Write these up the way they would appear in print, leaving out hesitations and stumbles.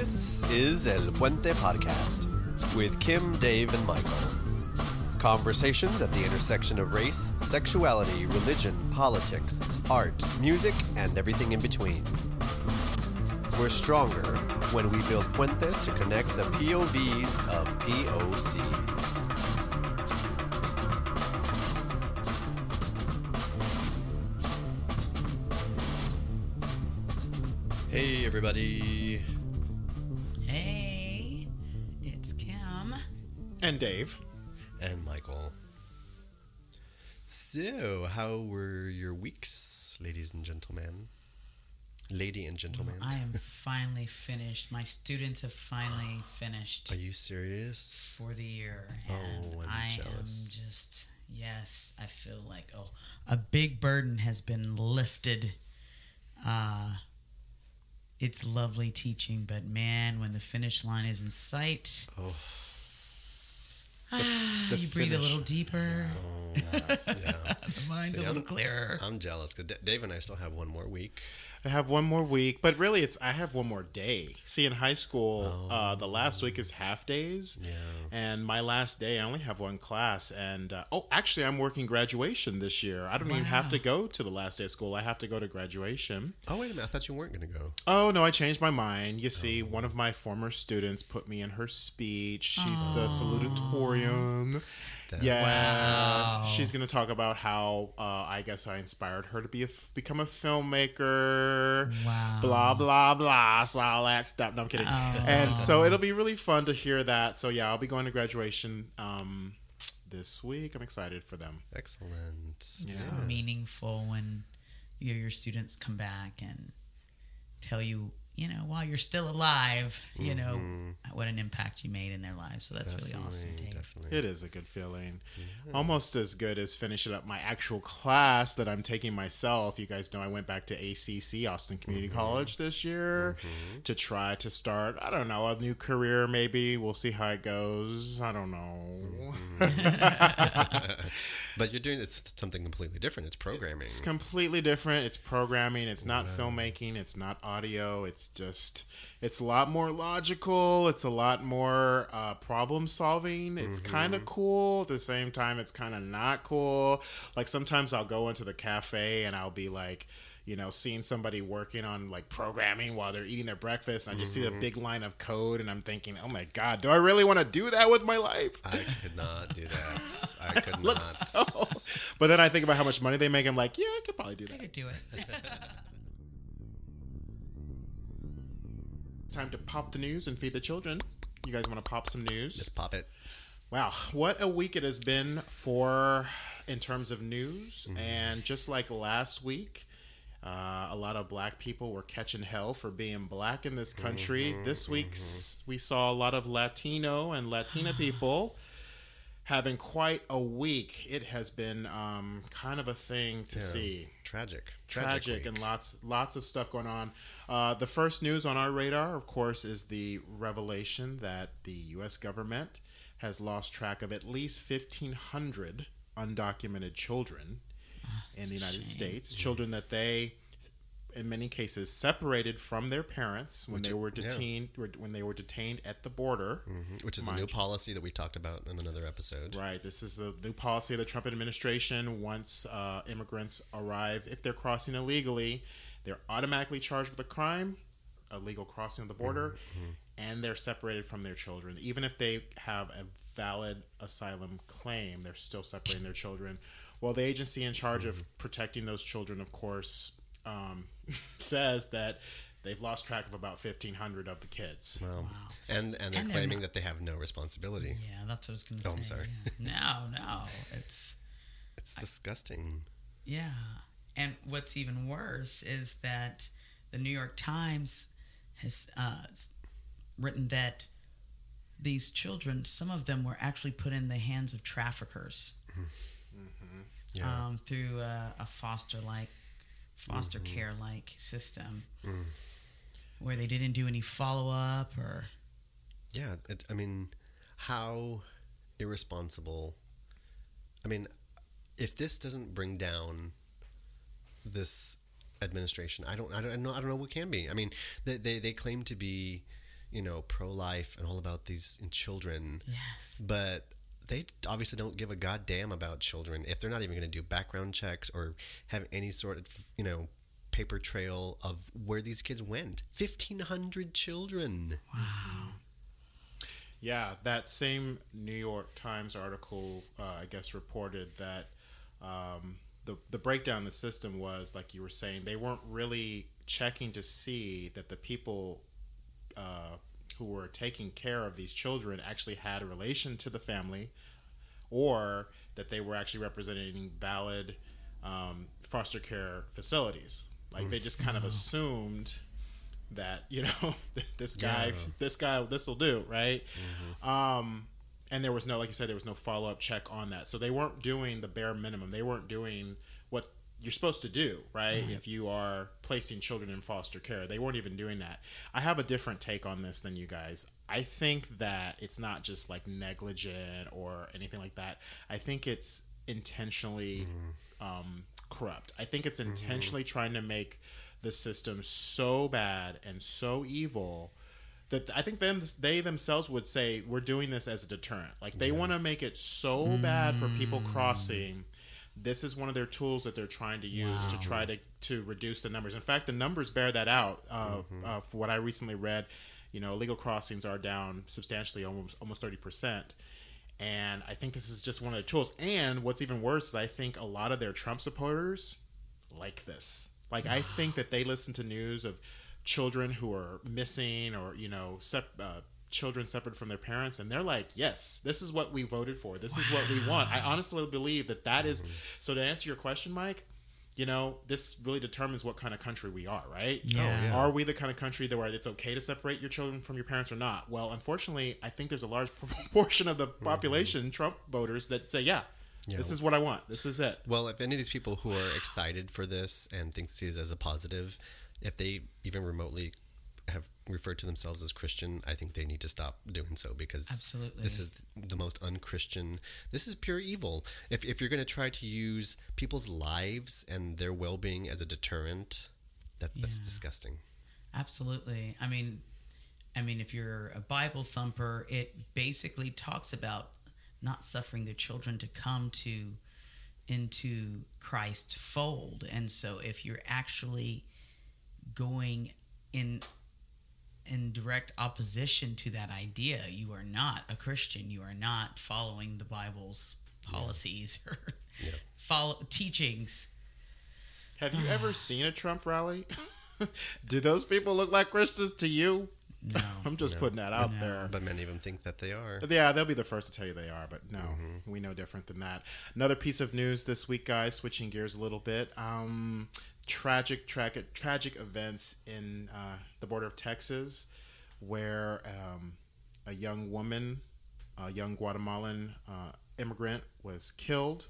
This is El Puente Podcast with Kim, Dave, and Michael. Conversations at the intersection of race, sexuality, religion, politics, art, music, and everything in between. We're stronger when we build puentes to connect the POVs of POCs. Hey, everybody. Hey, it's Kim. And Dave. And Michael. So, how were your weeks, ladies and gentlemen? Lady and gentlemen. I am finally finished. My students have finally finished Are you serious? for the year. Oh, And I'm I jealous. am just, yes, I feel like, a big burden has been lifted. It's lovely teaching, but man, when the finish line is in sight, Oh, the you breathe a finish. little deeper. yeah. The mind's See, a little clearer. I'm jealous because Dave and I still have one more week. I have one more week, but really I have one more day. See, in high school, the last week is half days. Yeah. And my last day, I only have one class. And, actually, I'm working graduation this year. I don't even have to go to the last day of school. I have to go to graduation. Oh, wait a minute. I thought you weren't going to go. Oh, no, I changed my mind. You see, one of my former students put me in her speech. She's the salutatorium. Yeah, Wow. she's going to talk about how I guess I inspired her to become a filmmaker. Wow. Blah, blah, blah, all that stuff. No, I'm kidding. And so it'll be really fun to hear that. So, yeah, I'll be going to graduation this week. I'm excited for them. Excellent. It's meaningful when your students come back and tell you, while you're still alive, what an impact you made in their lives. So that's really awesome, Dave. Definitely. It is a good feeling. Almost as good as finishing up my actual class that I'm taking myself. You guys know I went back to ACC, Austin Community College, this year to try to start, I don't know, a new career maybe. We'll see how it goes. I don't know. But you're doing something completely different. It's programming. It's completely different. It's programming. It's not filmmaking. It's not audio. It's a lot more logical. It's a lot more problem solving. It's kind of cool. At the same time, it's kind of not cool. Like sometimes I'll go into the cafe and I'll be like, seeing somebody working on like programming while they're eating their breakfast. And I just see a big line of code and I'm thinking, oh my God, do I really want to do that with my life? I could not do that. I could Look, not. But then I think about how much money they make. I'm like, yeah, I could probably do I that. could do it. It's time to pop the news and feed the children. You guys want to pop some news? Just pop it. Wow, what a week it has been in terms of news. And just like last week, a lot of black people were catching hell for being black in this country. This week, we saw a lot of Latino and Latina people having quite a week. It has been kind of a thing to see. Tragic Tragic week. and lots of stuff going on. The first news on our radar, of course, is the revelation that the U.S. government has lost track of at least 1,500 undocumented children in the United States. Children that they, in many cases, separated from their parents when they were detained at the border. Which is the new policy that we talked about in another episode. Right. This is the new policy of the Trump administration. Once immigrants arrive, if they're crossing illegally, they're automatically charged with a crime, illegal crossing of the border, and they're separated from their children. Even if they have a valid asylum claim, they're still separating their children. Well, the agency in charge of protecting those children, of course, says that they've lost track of about 1,500 of the kids. Wow. And they're claiming that they have no responsibility. Yeah, that's what I was going to say. Oh, I'm sorry. Yeah. No. It's disgusting. Yeah. And what's even worse is that the New York Times has written that these children, some of them were actually put in the hands of traffickers through a foster care-like system where they didn't do any follow-up or... Yeah, how irresponsible. If this doesn't bring down this administration, I don't know what can be. They claim to be, pro-life and all about these children. Yes. But they obviously don't give a goddamn about children if they're not even going to do background checks or have any sort of, paper trail of where these kids went. 1,500 children. Wow. Yeah, that same New York Times article, I guess, reported that the breakdown in the system was, like you were saying, they weren't really checking to see that the people who were taking care of these children actually had a relation to the family, or that they were actually representing valid foster care facilities. Like, they just kind of assumed that, this will do, right? And there was no, like you said, there was no follow-up check on that. So they weren't doing the bare minimum. They weren't doing what you're supposed to do, right? If you are placing children in foster care, they weren't even doing that. I have a different take on this than you guys. I think that it's not just like negligent or anything like that. I think it's intentionally corrupt. I think it's intentionally trying to make the system so bad and so evil that I think they themselves would say, we're doing this as a deterrent. Like, they want to make it so bad for people crossing. This is one of their tools that they're trying to use to try to reduce the numbers. In fact, the numbers bear that out. For what I recently read, illegal crossings are down substantially, almost 30%. And I think this is just one of the tools. And what's even worse is I think a lot of their Trump supporters like this. Like, I think that they listen to news of children who are missing or, children separate from their parents, and they're like, yes, this is what we voted for. This is what we want. I honestly believe that is. So to answer your question, Mike, this really determines what kind of country we are, right? Yeah. Oh, yeah. Are we the kind of country that where it's okay to separate your children from your parents or not? Well, unfortunately, I think there's a large proportion of the population, Trump voters, that say, yeah, this is what I want. This is it. Well, if any of these people who are excited for this and think this as a positive, if they even remotely have referred to themselves as Christian, I think they need to stop doing so, because absolutely, this is the most unchristian. This is pure evil. If you're going to try to use people's lives and their well-being as a deterrent, that's disgusting. Absolutely. I mean, if you're a Bible thumper, it basically talks about not suffering their children to come into Christ's fold. And so if you're actually going in direct opposition to that idea, you are not a Christian. You are not following the Bible's policies or follow teachings. Have you ever seen a Trump rally? Do those people look like Christians to you? No. I'm just putting that out there. But many of them think that they are. Yeah, they'll be the first to tell you they are, but no, we know different than that. Another piece of news this week, guys, switching gears a little bit. Tragic events in the border of Texas, where a young woman, a young Guatemalan immigrant, was killed.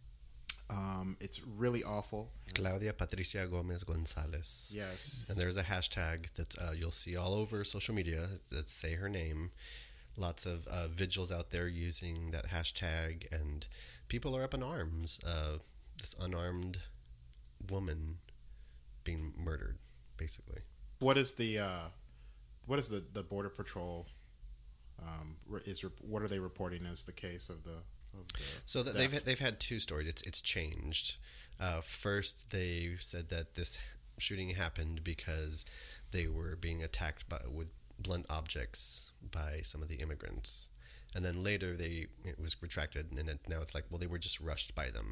It's really awful. Claudia Patricia Gomez Gonzalez. Yes. And there's a hashtag that you'll see all over social media that say her name. Lots of vigils out there using that hashtag, and people are up in arms. This unarmed woman being murdered, basically. What is the Border Patrol? What are they reporting as the case of the? So that they've had two stories. It's changed. First, they said that this shooting happened because they were being attacked with blunt objects by some of the immigrants, and then later it was retracted, and now it's like, well, they were just rushed by them.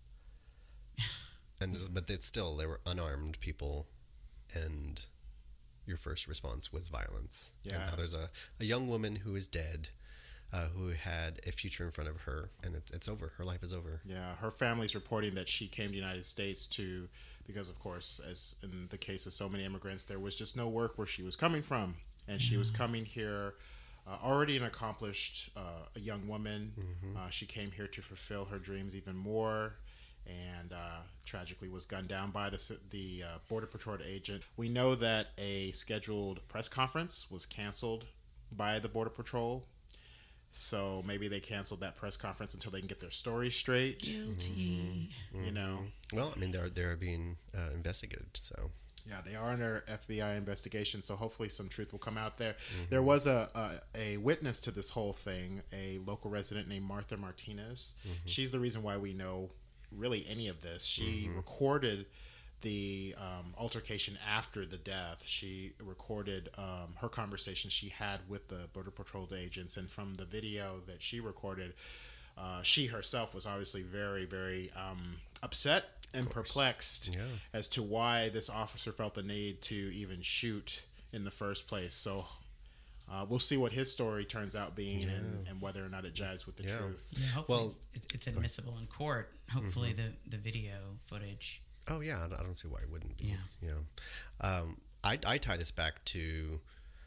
But they were unarmed people, and your first response was violence. Yeah. And now there's a young woman who is dead, who had a future in front of her, and it's over. Her life is over. Yeah, her family's reporting that she came to the United States because, of course, as in the case of so many immigrants, there was just no work where she was coming from. And she was coming here already an accomplished a young woman. She came here to fulfill her dreams even more, and tragically was gunned down by the Border Patrol agent. We know that a scheduled press conference was canceled by the Border Patrol. So maybe they canceled that press conference until they can get their story straight. Guilty. You know. Well, I mean, they're being investigated. So Yeah, they are under FBI investigation, so hopefully some truth will come out there. Mm-hmm. There was a witness to this whole thing, a local resident named Martha Martinez. Mm-hmm. She's the reason why we know really any of this. She recorded the altercation after the death. She recorded her conversation she had with the Border Patrol agents, and from the video that she recorded, she herself was obviously very, very upset and perplexed as to why this officer felt the need to even shoot in the first place. So we'll see what his story turns out being and whether or not it jives with the truth. Yeah, hopefully it's admissible in court. Hopefully the video footage. Oh, yeah. I don't see why it wouldn't be. Yeah. I tie this back to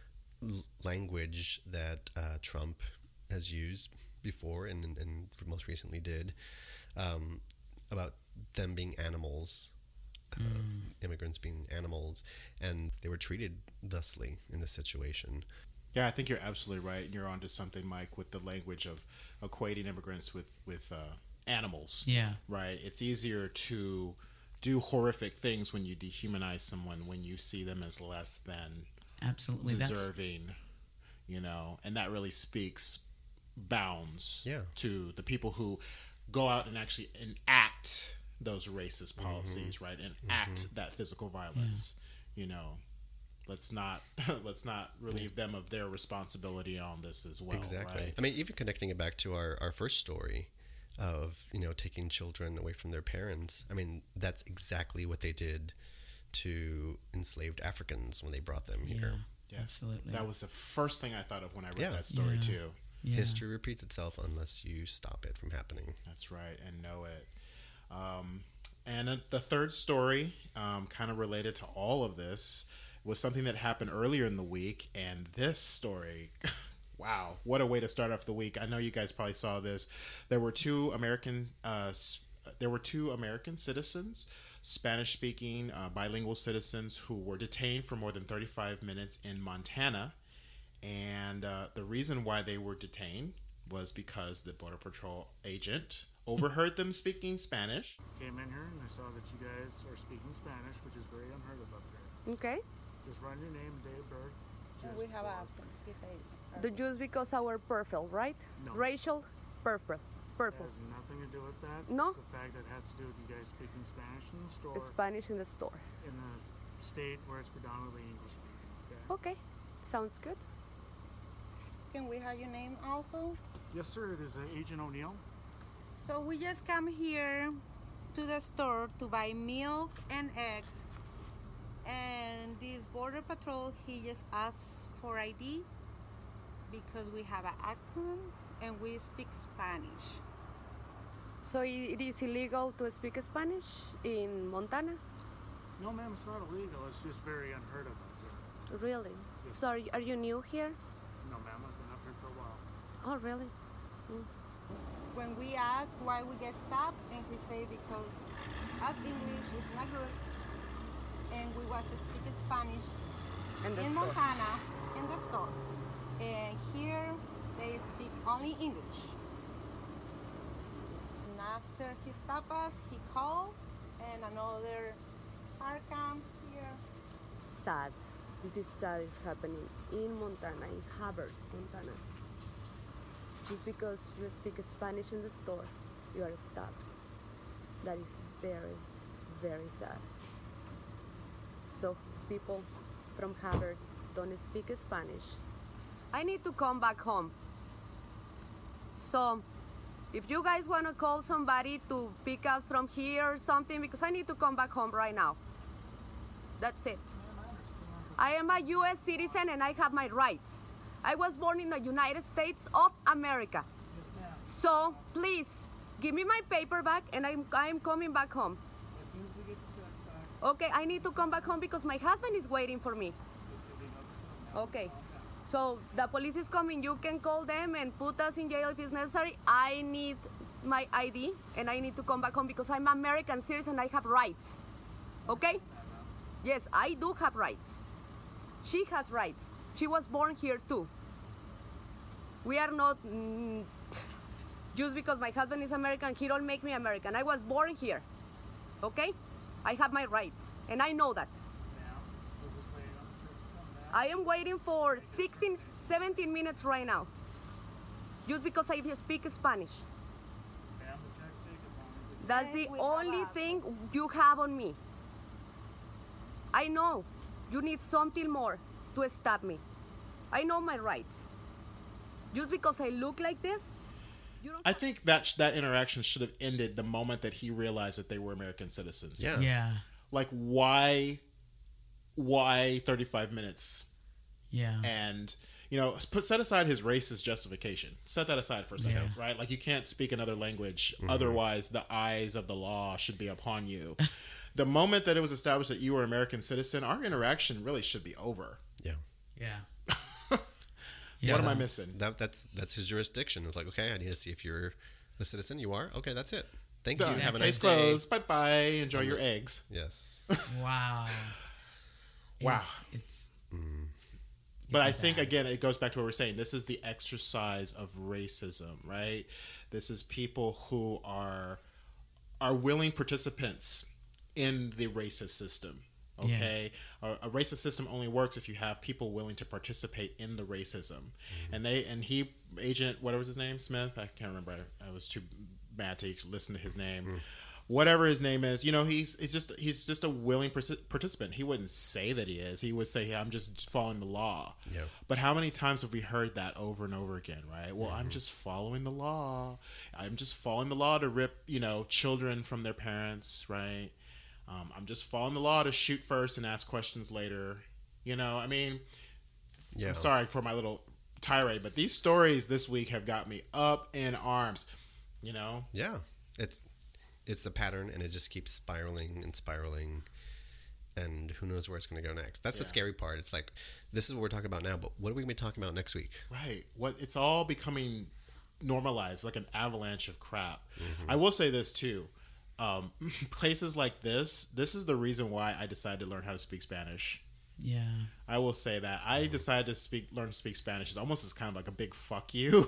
language that Trump has used before and most recently did about them being animals, immigrants being animals, and they were treated thusly in this situation. Yeah, I think you're absolutely right. You're onto something, Mike, with the language of equating immigrants with animals. Yeah. Right? It's easier to do horrific things when you dehumanize someone, when you see them as less than deserving, and that really speaks bounds to the people who go out and actually enact those racist policies, right? And act that physical violence. Let's not relieve them of their responsibility on this as well. Exactly. Right? I mean, even connecting it back to our first story of taking children away from their parents. I mean, that's exactly what they did to enslaved Africans when they brought them here. Yeah, absolutely. That was the first thing I thought of when I read that story too. Yeah. History repeats itself unless you stop it from happening. That's right, and know it. And the third story, kind of related to all of this, was something that happened earlier in the week. And this story, wow, what a way to start off the week. I know you guys probably saw this. There were two American citizens, Spanish-speaking bilingual citizens, who were detained for more than 35 minutes in Montana. And the reason why they were detained was because the Border Patrol agent overheard them speaking Spanish. Came in here and I saw that you guys are speaking Spanish, which is very unheard of up here. Okay. Just run your name, date of birth. We have absence. He said. The just because our profile, right? No. Racial profile. It has nothing to do with that. No. It's the fact that it has to do with you guys speaking Spanish in the store. Spanish in the store. In the state where it's predominantly English speaking. Okay. Sounds good. Can we have your name also? Yes, sir. It is Agent O'Neill. So we just come here to the store to buy milk and eggs. And this Border Patrol, he just asked for ID because we have an accent and we speak Spanish. So it is illegal to speak Spanish in Montana? No, ma'am, it's not illegal. It's just very unheard of up here. Really? Yes. So are you new here? No, ma'am, I've been up here for a while. Oh, really? When we ask why we get stopped, and he say because us English is not good, and we want to speak Spanish in Montana in the store. And here they speak only English. And after he stopped us, he called, and another car comes here. Sad. This is sad is happening in Montana, in Hubbard, Montana. Just because you speak Spanish in the store, you are stopped. That is very, very sad. So people from Hubbard don't speak Spanish. I need to come back home. So if you guys want to call somebody to pick up from here or something, because I need to come back home right now. That's it. I am a U.S. citizen and I have my rights. I was born in the United States of America. So please give me my paper back and I'm coming back home. As soon as we get the check back. Okay, I need to come back home because my husband is waiting for me. Okay, so the police is coming. You can call them and put us in jail if it's necessary. I need my ID and I need to come back home because I'm American citizen and I have rights. Okay? Yes, I do have rights. She has rights. She was born here too. We are not, just because my husband is American, he don't make me American. I was born here, okay? I have my rights, and I know that. Ma'am, I am waiting for 16, 17 minutes right now. Just because I speak Spanish. That's the only thing you have on me. I know you need something more to stop me. I know my rights. Just because I look like this, you don't. I think that interaction should have ended the moment that he realized that they were American citizens. Yeah. Yeah. Like, why 35 minutes? Yeah. And, set aside his racist justification. Set that aside for a second, Yeah. right? Like, you can't speak another language. Otherwise, the eyes of the law should be upon you. The moment that it was established that you were an American citizen, our interaction really should be over. Yeah. Yeah. What am I missing? That's his jurisdiction. It's like, okay, I need to see if you're a citizen. You are? Okay, that's it. Thank Done. you. Have a Case nice day. closed. Bye-bye. Enjoy your eggs. Yes. Wow. Wow. It's But I think, again, it goes back to what we're saying. This is the exercise of racism, right? This is people who are willing participants in the racist system, okay? A racist system only works if you have people willing to participate in the racism. And Agent, whatever was his name, Smith? I can't remember. I was too mad to listen to his name. Whatever his name is, he's just a willing participant. He wouldn't say that he is. He would say, hey, I'm just following the law. Yeah. But how many times have we heard that over and over again, right? Well, I'm just following the law. I'm just following the law to rip, children from their parents, right? I'm just following the law to shoot first and ask questions later. I mean, Yeah. I'm sorry for my little tirade, but these stories this week have got me up in arms, Yeah. It's the pattern, and it just keeps spiraling and spiraling, and who knows where it's going to go next. That's the scary part. It's like, this is what we're talking about now, but what are we going to be talking about next week? Right. It's all becoming normalized, like an avalanche of crap. I will say this too. Places like this is the reason why I decided to learn how to speak Spanish. yeah. I will say that I decided to learn to speak Spanish is almost as kind of like a big fuck you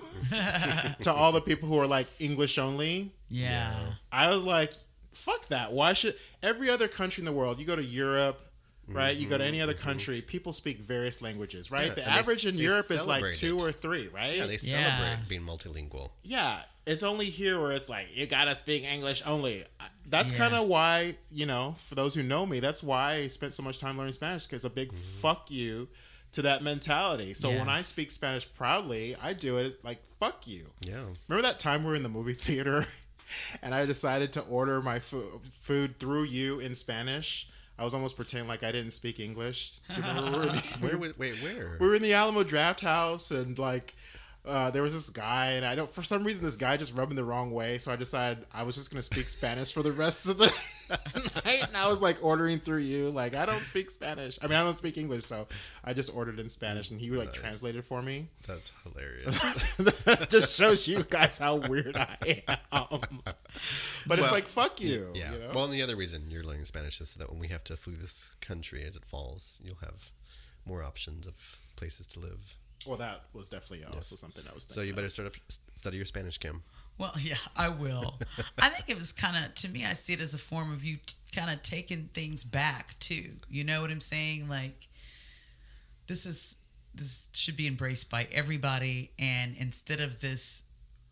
to all the people who are like English only. Yeah. I was like, fuck that. Why should every other country in the world, you go to Europe, right? You go to any other country, people speak various languages, right? Yeah, the and average in they Europe is like celebrate 2 it. or 3, right? Yeah, they celebrate being multilingual. Yeah, it's only here where it's like, you gotta speak English only. That's Yeah. kind of why, for those who know me, that's why I spent so much time learning Spanish, because a big fuck you to that mentality. So when I Yes. speak Spanish proudly, I do it like, fuck you. Yeah. Remember that time we were in the movie theater and I decided to order my food through you in Spanish? I was almost pretending like I didn't speak English. Do you remember Where? we were in the Alamo Draft House, and like there was this guy, and for some reason this guy just rubbed me the wrong way, so I decided I was just going to speak Spanish for the rest of the night, and I was like ordering through you, like, I don't speak Spanish. I mean, I don't speak English, so I just ordered in Spanish, and he like translated for me. That's hilarious. That just shows you guys how weird I am. But it's like, fuck you. Yeah. You know? Well, and the other reason you're learning Spanish is so that when we have to flee this country as it falls, you'll have more options of places to live. Well, that was definitely also something I was thinking. So you better of. study your Spanish, Kim. Well, yeah, I will. I think it was kind of, to me, I see it as a form of you kind of taking things back too. You know what I'm saying? Like, this should be embraced by everybody, and instead of this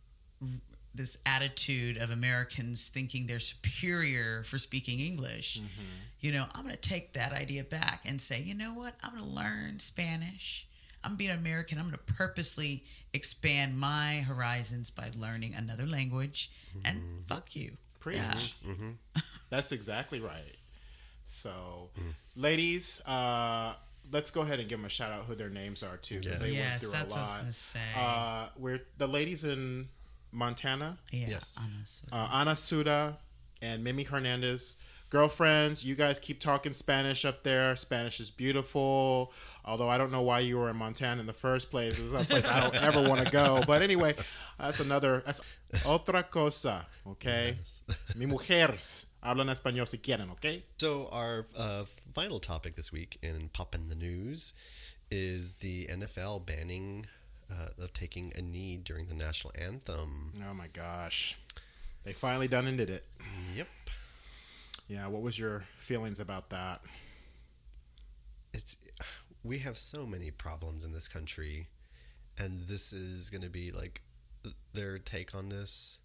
attitude of Americans thinking they're superior for speaking English, I'm going to take that idea back and say, you know what? I'm going to learn Spanish. I'm being American. I'm going to purposely expand my horizons by learning another language. And fuck you. Preach. Yeah. That's exactly right. So, ladies, let's go ahead and give them a shout out who their names are too, because they Yes, went through that's a what I was lot. going to say. We're the ladies in Montana, Yeah, Yes. honestly. Ana Suda and Mimi Hernandez. Girlfriends, you guys keep talking Spanish up there. Spanish is beautiful. Although I don't know why you were in Montana in the first place. It's a place I don't ever want to go. But anyway, that's otra cosa, okay? Mi mujeres hablan español si quieren, okay? So our final topic this week in Pop in the News is the NFL banning of taking a knee during the national anthem. Oh my gosh. They finally done and did it. Yep. Yeah, what was your feelings about that? we have so many problems in this country, and this is going to be like their take on this.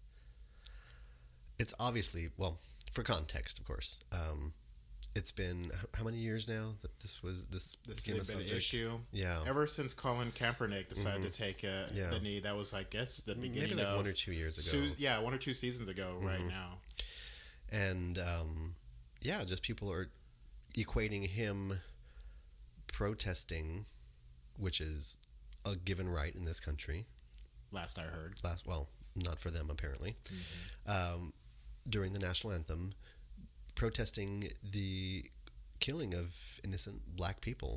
It's obviously, well, for context, of course, it's been how many years now that this became a subject? Issue. Yeah, ever since Colin Kaepernick decided to take the knee. That was, I guess, the beginning maybe like of 1 or 2 years ago. 1 or 2 seasons ago. Right now, and just people are equating him protesting, which is a given right in this country. Last I heard. Well, not for them apparently. During the national anthem, protesting the killing of innocent black people,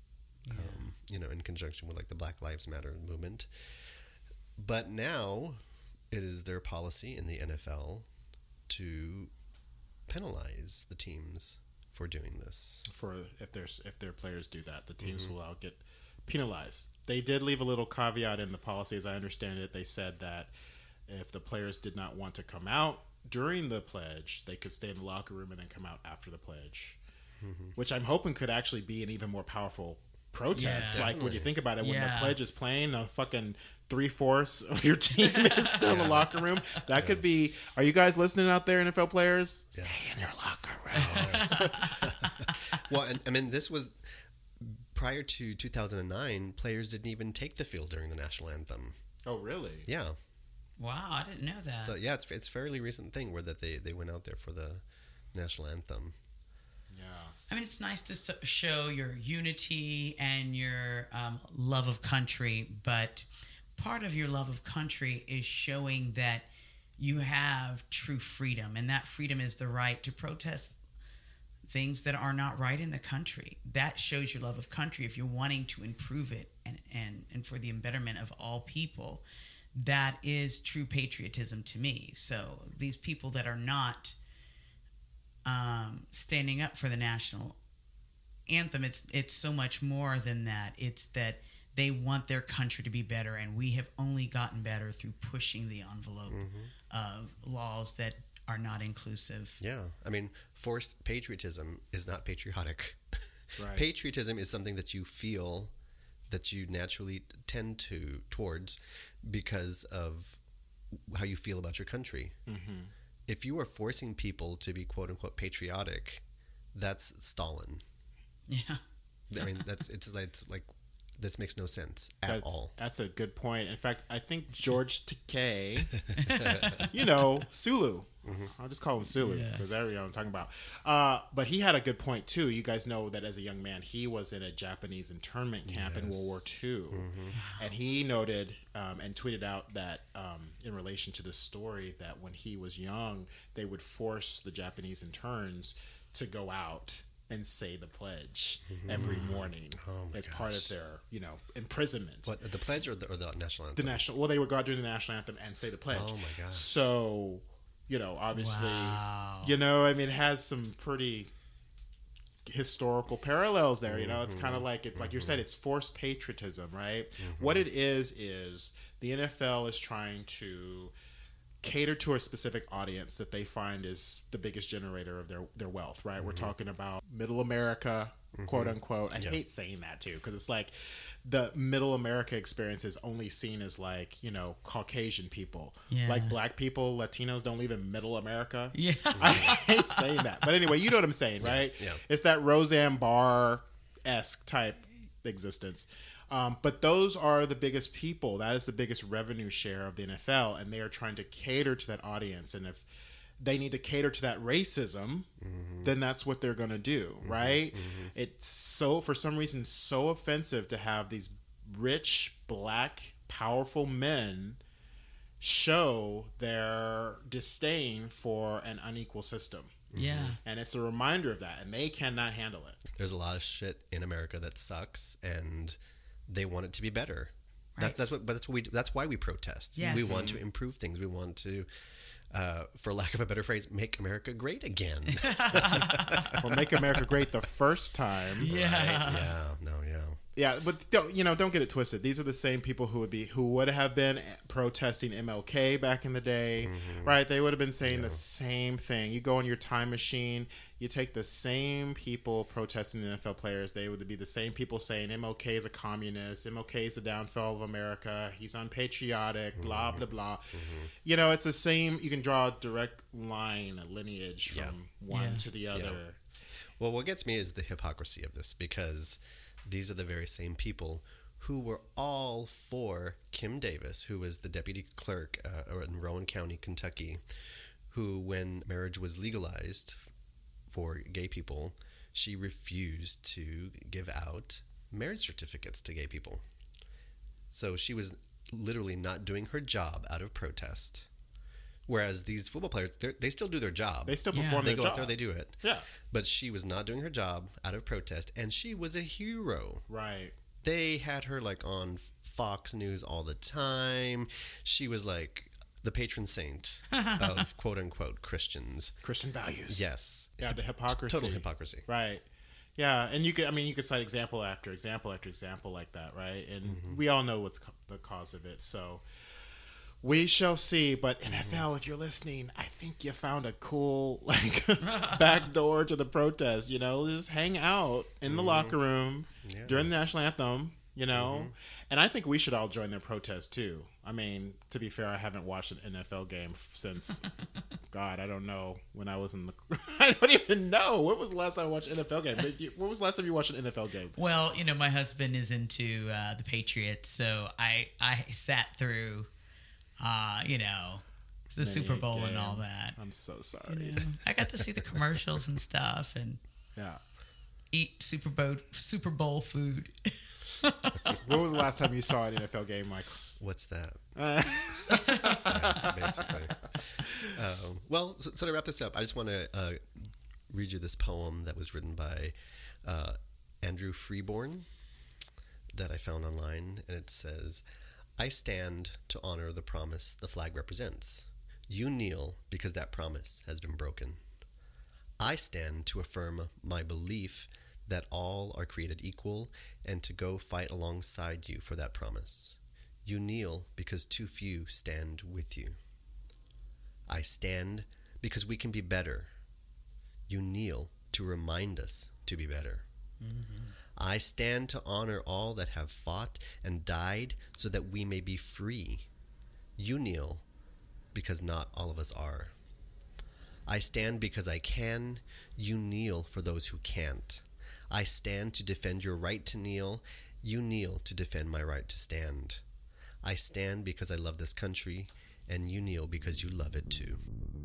in conjunction with like the Black Lives Matter movement. But now it is their policy in the NFL to penalize the teams for doing this. For if their players do that, the teams will get penalized. They did leave a little caveat in the policy, as I understand it. They said that if the players did not want to come out during the pledge, they could stay in the locker room and then come out after the pledge, which I'm hoping could actually be an even more powerful protest. Yeah, like when you think about it, when the Yeah. pledge is playing, a fucking 3/4 of your team is still in the locker room. That could be. Are you guys listening out there, NFL players? Yeah. Stay in your locker room. Well, and I mean, this was prior to 2009. Players didn't even take the field during the national anthem. Oh, really? Yeah. Wow, I didn't know that. So yeah, it's a fairly recent thing where that they went out there for the national anthem. Yeah. I mean, it's nice to show your unity and your love of country, but part of your love of country is showing that you have true freedom, and that freedom is the right to protest things that are not right in the country. That shows your love of country. If you're wanting to improve it and for the betterment of all people, that is true patriotism to me. So these people that are not standing up for the national anthem, it's so much more than that. It's that they want their country to be better, and we have only gotten better through pushing the envelope of laws that are not inclusive. Yeah, I mean, forced patriotism is not patriotic. Right. Patriotism is something that you feel, that you naturally tend towards because of how you feel about your country. If you are forcing people to be quote unquote patriotic, that's Stalin. Yeah. I mean, it's like this makes no sense at all. That's a good point. In fact, I think George Takei, Sulu. I'll just call him Sulu because I know what I'm talking about. But he had a good point too. You guys know that as a young man, he was in a Japanese internment camp in World War II. And he noted and tweeted out that in relation to the story that when he was young, they would force the Japanese interns to go out and say the pledge every morning as part of their, imprisonment. What, the pledge or the national anthem? They would go out during the national anthem and say the pledge. Oh my gosh. So, obviously, Wow. it has some pretty historical parallels there. It's kind of like like you said, it's forced patriotism, right? What it is the NFL is trying to cater to a specific audience that they find is the biggest generator of their wealth, right? We're talking about middle America, quote unquote. I hate saying that too, because it's like the middle America experience is only seen as like, Caucasian people. Yeah. Like black people, Latinos don't live in middle America. Yeah. I hate saying that. But anyway, you know what I'm saying, right? Yeah. It's that Roseanne Barr-esque type existence. But those are the biggest people. That is the biggest revenue share of the NFL, and they are trying to cater to that audience. And if they need to cater to that racism, then that's what they're going to do, right? It's so, for some reason, so offensive to have these rich, black, powerful men show their disdain for an unequal system. Yeah. And it's a reminder of that, and they cannot handle it. There's a lot of shit in America that sucks, and they want it to be better. Right. That's why we protest. Yes. We want to improve things. We want to, for lack of a better phrase, make America great again. Well, make America great the first time. Yeah. Right? Yeah. No. Yeah. Yeah, but don't get it twisted. These are the same people who would have been protesting MLK back in the day, right? They would have been saying the same thing. You go in your time machine, you take the same people protesting NFL players. They would be the same people saying MLK is a communist, MLK is the downfall of America, he's unpatriotic, blah blah blah. It's the same. You can draw a direct line, a lineage from one to the other. Yeah. Well, what gets me is the hypocrisy of this, because these are the very same people who were all for Kim Davis, who was the deputy clerk in Rowan County, Kentucky, who, when marriage was legalized for gay people, she refused to give out marriage certificates to gay people. So she was literally not doing her job out of protest. Whereas these football players, they still do their job. They still perform their job. They go out there, they do it. Yeah. But she was not doing her job out of protest, and she was a hero. Right. They had her on Fox News all the time. She was like the patron saint of quote unquote Christians. Christian values. Yes. Yeah, the hypocrisy. Total hypocrisy. Right. Yeah, and you could cite example after example after example like that, right? And we all know what's the cause of it. So we shall see. But NFL, if you're listening, I think you found a cool back door to the protest. Just hang out in the locker room during the national anthem. And I think we should all join their protest too. I mean, to be fair, I haven't watched an NFL game since God, I don't know when I was in the. I don't even know when was the last time I watched an NFL game. When was the last time you watched an NFL game? Well, my husband is into the Patriots, so I sat through. The Super Bowl and all that. I'm so sorry. I got to see the commercials and stuff, and eat Super Bowl food. When was the last time you saw an NFL game, Michael? What's that? Basically. Well, so to wrap this up, I just want to read you this poem that was written by Andrew Freeborn that I found online, and it says, "I stand to honor the promise the flag represents. You kneel because that promise has been broken. I stand to affirm my belief that all are created equal and to go fight alongside you for that promise. You kneel because too few stand with you. I stand because we can be better. You kneel to remind us to be better. I stand to honor all that have fought and died so that we may be free. You kneel because not all of us are. I stand because I can. You kneel for those who can't. I stand to defend your right to kneel. You kneel to defend my right to stand. I stand because I love this country, and you kneel because you love it too."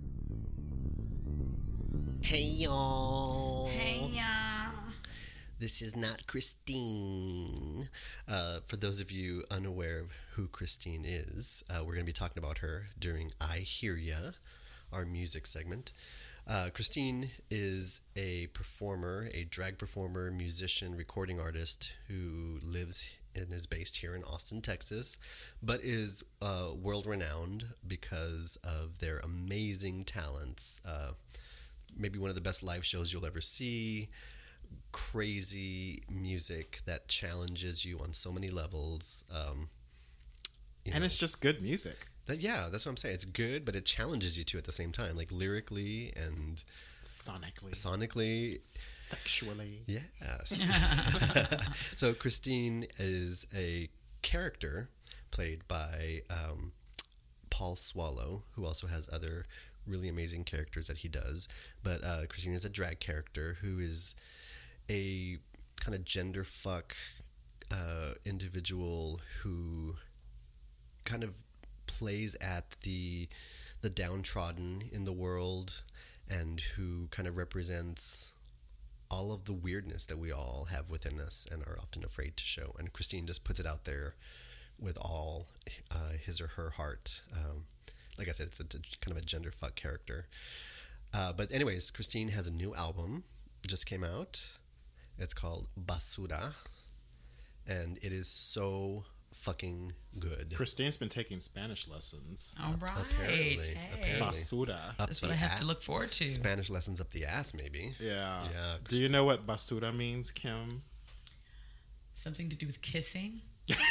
Hey y'all. Hey y'all. This is not Christine. For those of you unaware of who Christine is, we're going to be talking about her during I Hear Ya, our music segment. Christine is a performer, a drag performer, musician, recording artist who lives and is based here in Austin, Texas, but is world-renowned because of their amazing talents. Maybe one of the best live shows you'll ever see. Crazy music that challenges you on so many levels. And it's just good music. Yeah, that's what I'm saying. It's good, but it challenges you too at the same time, like lyrically and sonically, sexually. Yes. So Christine is a character played by Paul Swallow, who also has other really amazing characters that he does. But Christine is a drag character who is a kind of gender fuck individual who kind of plays at the downtrodden in the world, and who kind of represents all of the weirdness that we all have within us and are often afraid to show. And Christine just puts it out there with all his or her heart. Like I said, it's kind of a gender fuck character. But anyways, Christine has a new album, just came out. It's called Basura, and it is so fucking good. Christine's been taking Spanish lessons. All right. Apparently. Basura. That's what I have to look forward to. Spanish lessons up the ass, maybe. Yeah. Yeah. Do you know what basura means, Kim? Something to do with kissing?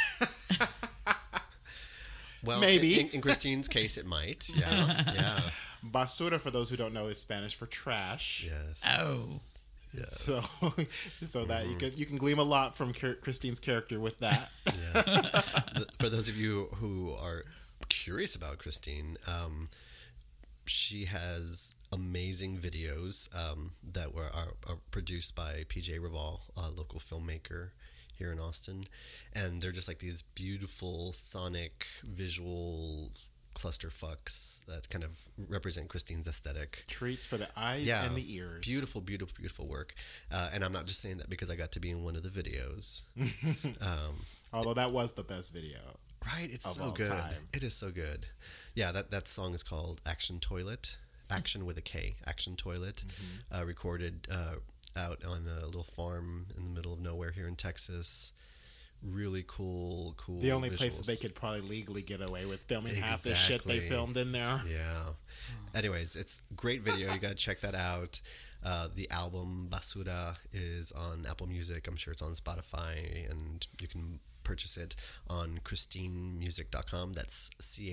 Well, Maybe. in Christine's case, it might. Yeah, yeah, Basura, for those who don't know, is Spanish for trash. yes. Oh. yes. So that you can glean a lot from Christine's character with that. Yes. For those of you who are curious about Christine, she has amazing videos that are produced by PJ Raval, a local filmmaker here in Austin, and they're just like these beautiful sonic visual clusterfucks that kind of represent Christine's aesthetic. Treats for the eyes and the ears. Beautiful, beautiful, beautiful work. And I'm not just saying that because I got to be in one of the videos. Although that was the best video. Right, it's Of so all good. time. It is so good. Yeah, that song is called Action Toilet. Action with a K. Action Toilet. Recorded out on a little farm in the middle of nowhere here in Texas. Really cool. The only visuals. place that they could probably legally get away with filming half the shit they Exactly. filmed in there. Yeah. Anyways, it's great video. You got to check that out. The album Basura is on Apple Music. I'm sure it's on Spotify, and you can purchase it on christinemusic.com. That's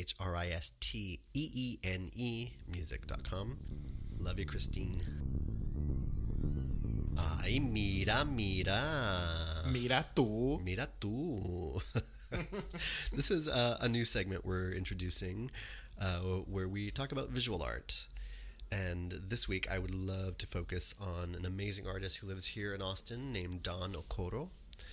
Christeene music.com. Love you, Christine. Ay, mira. Mira tú. Mira tú. This is a new segment we're introducing where we talk about visual art. And this week I would love to focus on an amazing artist who lives here in Austin named Dawn Okoro.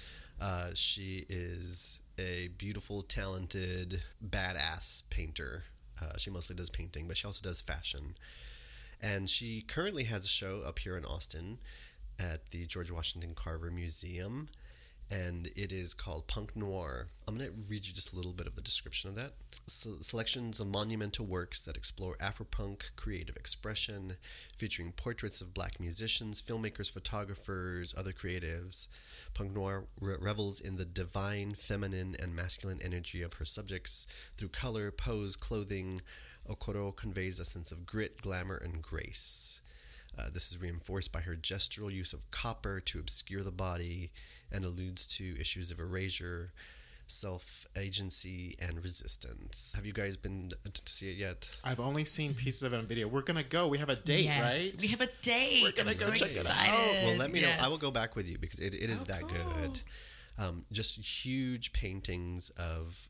She is a beautiful, talented, badass painter. She mostly does painting, but she also does fashion. And she currently has a show up here in Austin at the George Washington Carver Museum, and it is called Punk Noir. I'm going to read you just a little bit of the description of that. Selections of monumental works that explore Afropunk creative expression, featuring portraits of black musicians, filmmakers, photographers, other creatives. Punk Noir revels in the divine, feminine, and masculine energy of her subjects. Through color, pose, clothing, Okoro conveys a sense of grit, glamour, and grace. This is reinforced by her gestural use of copper to obscure the body and alludes to issues of erasure, self-agency, and resistance. Have you guys been to see it yet? I've only seen pieces of it on video. We're going to go. We have a date, Yes, right? we have a date. We're gonna I'm go so check it out. excited. Well, let me Yes. know. I will go back with you because it is that cool. good. Just huge paintings of,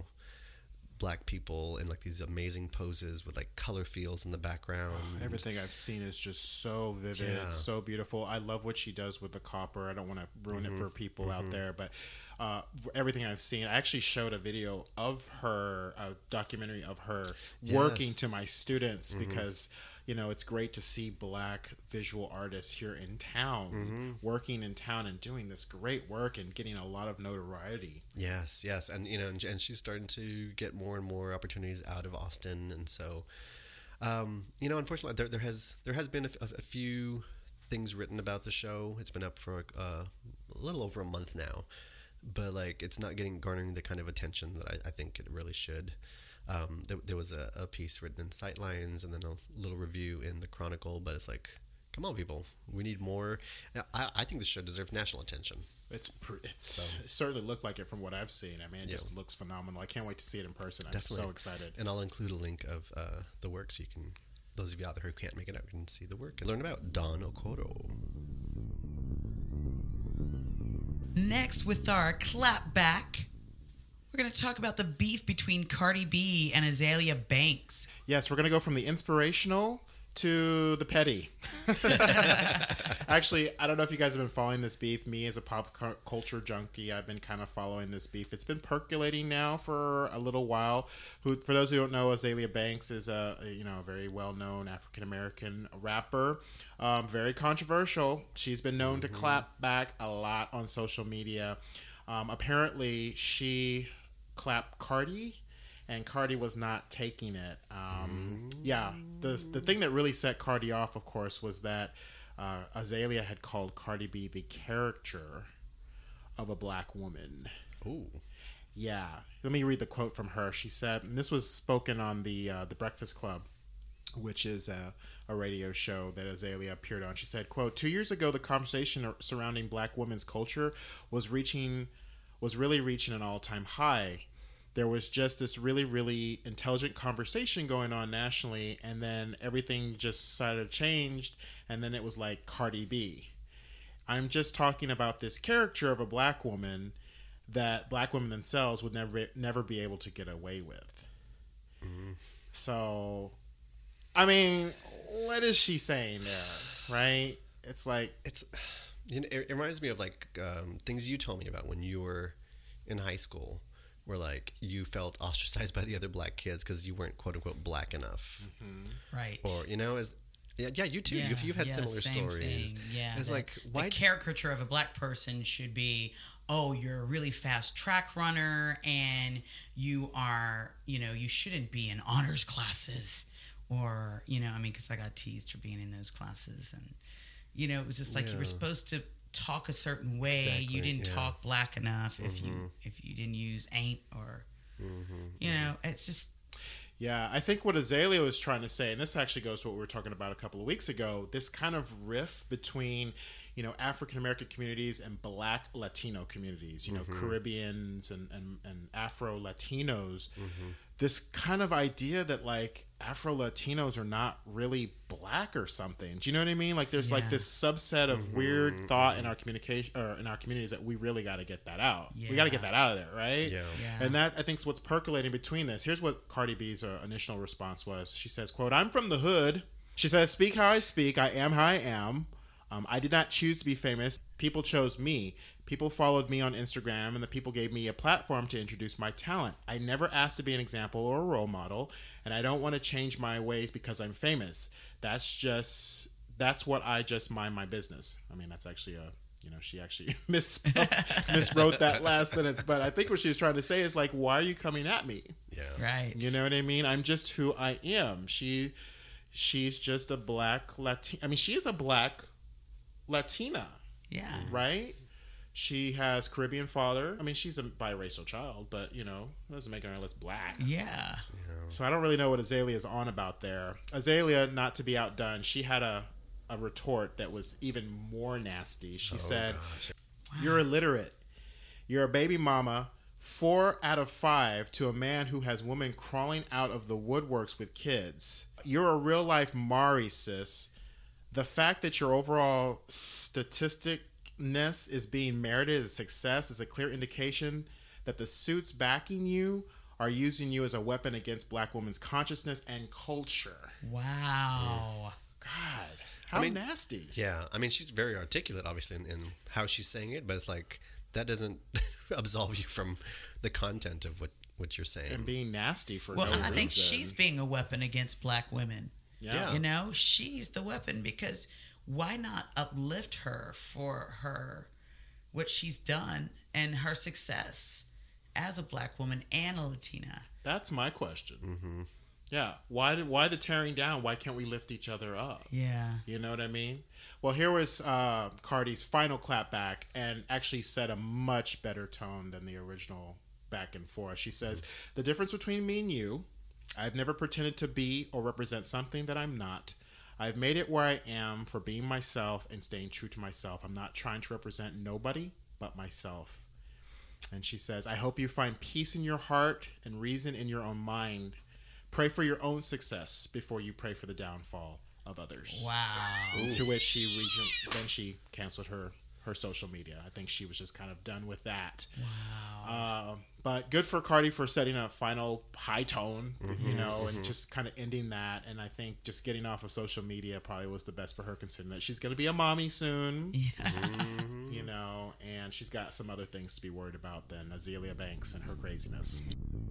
black people in like these amazing poses with like color fields in the background. Everything I've seen is just so vivid, Yeah. so beautiful. I love what she does with the copper. I don't want to ruin it for people out there, but everything I've seen, I actually showed a video of her, a documentary of her working to my students because, it's great to see black visual artists here in town, working in town and doing this great work and getting a lot of notoriety. Yes, and and she's starting to get more and more opportunities out of Austin, and so, unfortunately, there has been a few things written about the show. It's been up for a little over a month now, but like it's not garnering the kind of attention that I think it really should. There was a piece written in Sightlines and then a little review in the Chronicle, but it's like, come on, people, we need more. I think the show deserves national attention. It certainly looked like it from what I've seen. I mean, it just looks phenomenal. I can't wait to see it in person. I'm Definitely. so excited. And I'll include a link of the work so you can, those of you out there who can't make it out, can see the work and learn about Dawn Okoro. Next, with our clap back, we're going to talk about the beef between Cardi B and Azalea Banks. Yes, we're going to go from the inspirational to the petty. Actually, I don't know if you guys have been following this beef. Me, as a pop culture junkie, I've been kind of following this beef. It's been percolating now for a little while. For those who don't know, Azalea Banks is a very well-known African-American rapper. Very controversial. She's been known to clap back a lot on social media. Apparently, she clapped Cardi, and Cardi was not taking it. The thing that really set Cardi off, of course, was that Azalea had called Cardi B the caricature of a black woman. Ooh. Yeah. Let me read the quote from her. She said, and this was spoken on the Breakfast Club. which is a radio show that Azalea appeared on. She said, quote, 2 years ago, the conversation surrounding black women's culture was really reaching an all-time high. There was just this really, really intelligent conversation going on nationally, and then everything just sort of changed, and then it was like Cardi B. I'm just talking about this character of a black woman that black women themselves would never be able to get away with. Mm-hmm. So, I mean, what is she saying there, right? It's like... It reminds me of like things you told me about when you were in high school, where like you felt ostracized by the other black kids because you weren't quote unquote black enough, right? Or you too. You've had similar stories. Thing. Yeah, it's like why the caricature of a black person should be, oh, you're a really fast track runner, and you are, you shouldn't be in honors classes, or because I got teased for being in those classes, and it was just like you were supposed to talk a certain way. Exactly, you didn't talk black enough if you didn't use ain't or it's just. Yeah, I think what Azalea was trying to say, and this actually goes to what we were talking about a couple of weeks ago, this kind of rift between, African American communities and Black Latino communities, Caribbeans and Afro Latinos. This kind of idea that like Afro Latinos are not really black or something. Do you know what I mean? Like there's like this subset of weird thought in our communication or in our communities that we really got to get that out. We got to get that out of there, right? Yeah. And that I think is what's percolating between this. Here's what Cardi B's initial response was. She says, quote, "I'm from the hood." She says, "Speak how I speak. I am how I am. I did not choose to be famous. People chose me. People followed me on Instagram, and the people gave me a platform to introduce my talent. I never asked to be an example or a role model, and I don't want to change my ways because I'm famous. That's what I just mind my business." I mean, that's actually she actually miswrote that last sentence, but I think what she was trying to say is like, why are you coming at me? Yeah. Right. You know what I mean? I'm just who I am. She's just a black Latina. I mean, she is a black Latina. Yeah. Right? She has Caribbean father. I mean, she's a biracial child, but, it doesn't make her less black. Yeah. So I don't really know what Azalea is on about there. Azalea, not to be outdone, she had a retort that was even more nasty. She said, "You're illiterate. You're a baby mama, 4 out of 5 to a man who has women crawling out of the woodworks with kids. You're a real-life Mari, sis. The fact that your overall statisticness is being merited as a success is a clear indication that the suits backing you are using you as a weapon against black women's consciousness and culture." Wow. God, how nasty. Yeah, I mean, she's very articulate, obviously, in how she's saying it, but it's like, that doesn't absolve you from the content of what you're saying. And being nasty for no reason. I think she's being a weapon against black women. Yeah. She's the weapon, because why not uplift her for what she's done and her success as a black woman and a Latina? That's my question. Mm-hmm. Yeah. Why the tearing down? Why can't we lift each other up? Yeah. You know what I mean? Well, here was Cardi's final clapback, and actually set a much better tone than the original back and forth. She says, "The difference between me and you, I've never pretended to be or represent something that I'm not. I've made it where I am for being myself and staying true to myself. I'm not trying to represent nobody but myself." And she says, "I hope you find peace in your heart and reason in your own mind. Pray for your own success before you pray for the downfall of others." Wow. To which she canceled her social media. I think she was just kind of done with that. Wow. But good for Cardi for setting a final high tone, and just kind of ending that. And I think just getting off of social media probably was the best for her, considering that she's going to be a mommy soon. Yeah. And she's got some other things to be worried about than Azealia Banks and her craziness.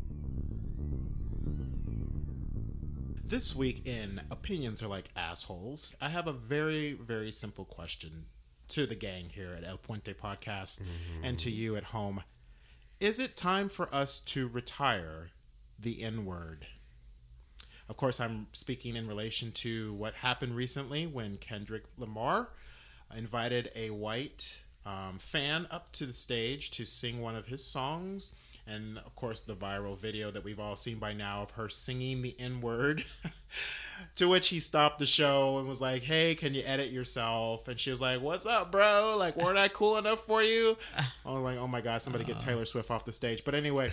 This week in Opinions Are Like Assholes, I have a very, very simple question to the gang here at El Puente Podcast and to you at home. Is it time for us to retire the N-word? Of course, I'm speaking in relation to what happened recently when Kendrick Lamar invited a white fan up to the stage to sing one of his songs. And, of course, the viral video that we've all seen by now of her singing the N-word To which he stopped the show and was like, "Hey, can you edit yourself?" And she was like, "What's up, bro? Like, weren't I cool enough for you?" I was like, "Oh my God, somebody get Taylor Swift off the stage." But anyway,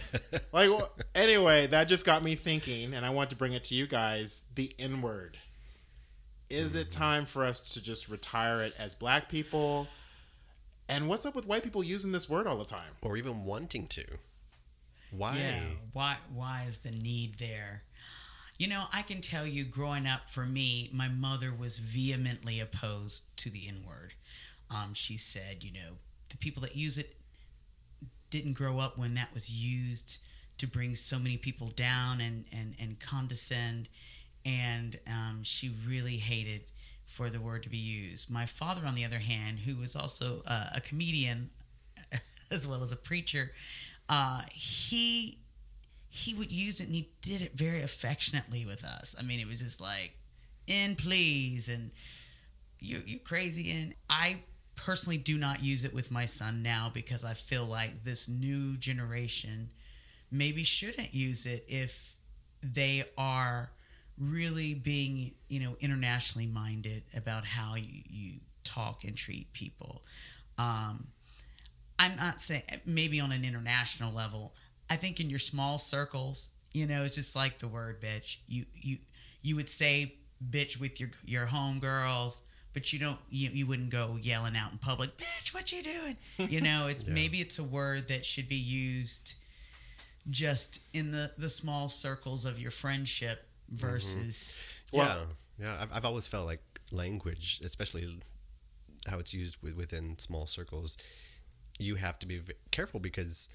that just got me thinking, and I want to bring it to you guys, the N-word. Is it time for us to just retire it as black people? And what's up with white people using this word all the time? Or even wanting to? Why? Yeah, why is the need there? You know, I can tell you, growing up, for me, my mother was vehemently opposed to the N-word. She said, you know, the people that use it didn't grow up when that was used to bring so many people down and condescend. And she really hated for the word to be used. My father, on the other hand, who was also a comedian as well as a preacher, he would use it, and he did it very affectionately with us. I mean, it was just like, "In, please," and you crazy. And I personally do not use it with my son now, because I feel like this new generation maybe shouldn't use it if they are really being, you know, internationally minded about how you talk and treat people. I'm not saying maybe on an international level. I think in your small circles, you know, it's just like the word bitch. You would say bitch with your homegirls, but you wouldn't go yelling out in public, "Bitch, what you doing?" You know, it's maybe it's a word that should be used just in the small circles of your friendship versus I've always felt like language, especially how it's used within small circles, you have to be careful, because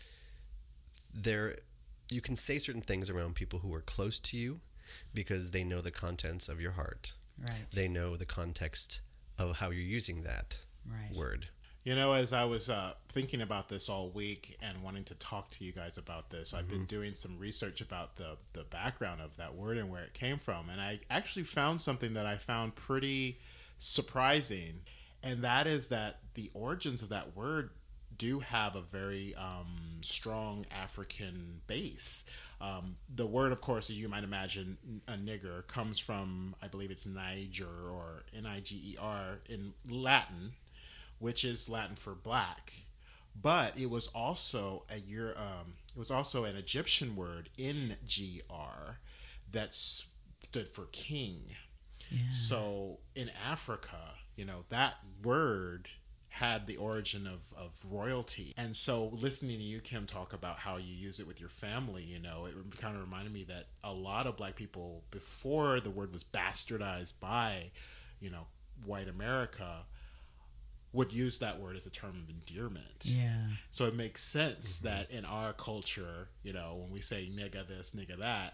you can say certain things around people who are close to you because they know the contents of your heart. Right. They know the context of how you're using that word. You know, as I was thinking about this all week and wanting to talk to you guys about this, I've been doing some research about the background of that word and where it came from. And I actually found something that I found pretty surprising. And that is that the origins of that word do have a very strong African base. The word, of course, as you might imagine, a nigger, comes from, I believe it's Niger or Niger in Latin, which is Latin for black. But it was also an Egyptian word, Ngr, that stood for king. Yeah. So in Africa, you know, that word had the origin of royalty. And so listening to you, Kim, talk about how you use it with your family, you know, it kind of reminded me that a lot of black people, before the word was bastardized by, you know, white America, would use that word as a term of endearment. Yeah. So it makes sense that in our culture, you know, when we say nigga this, nigga that,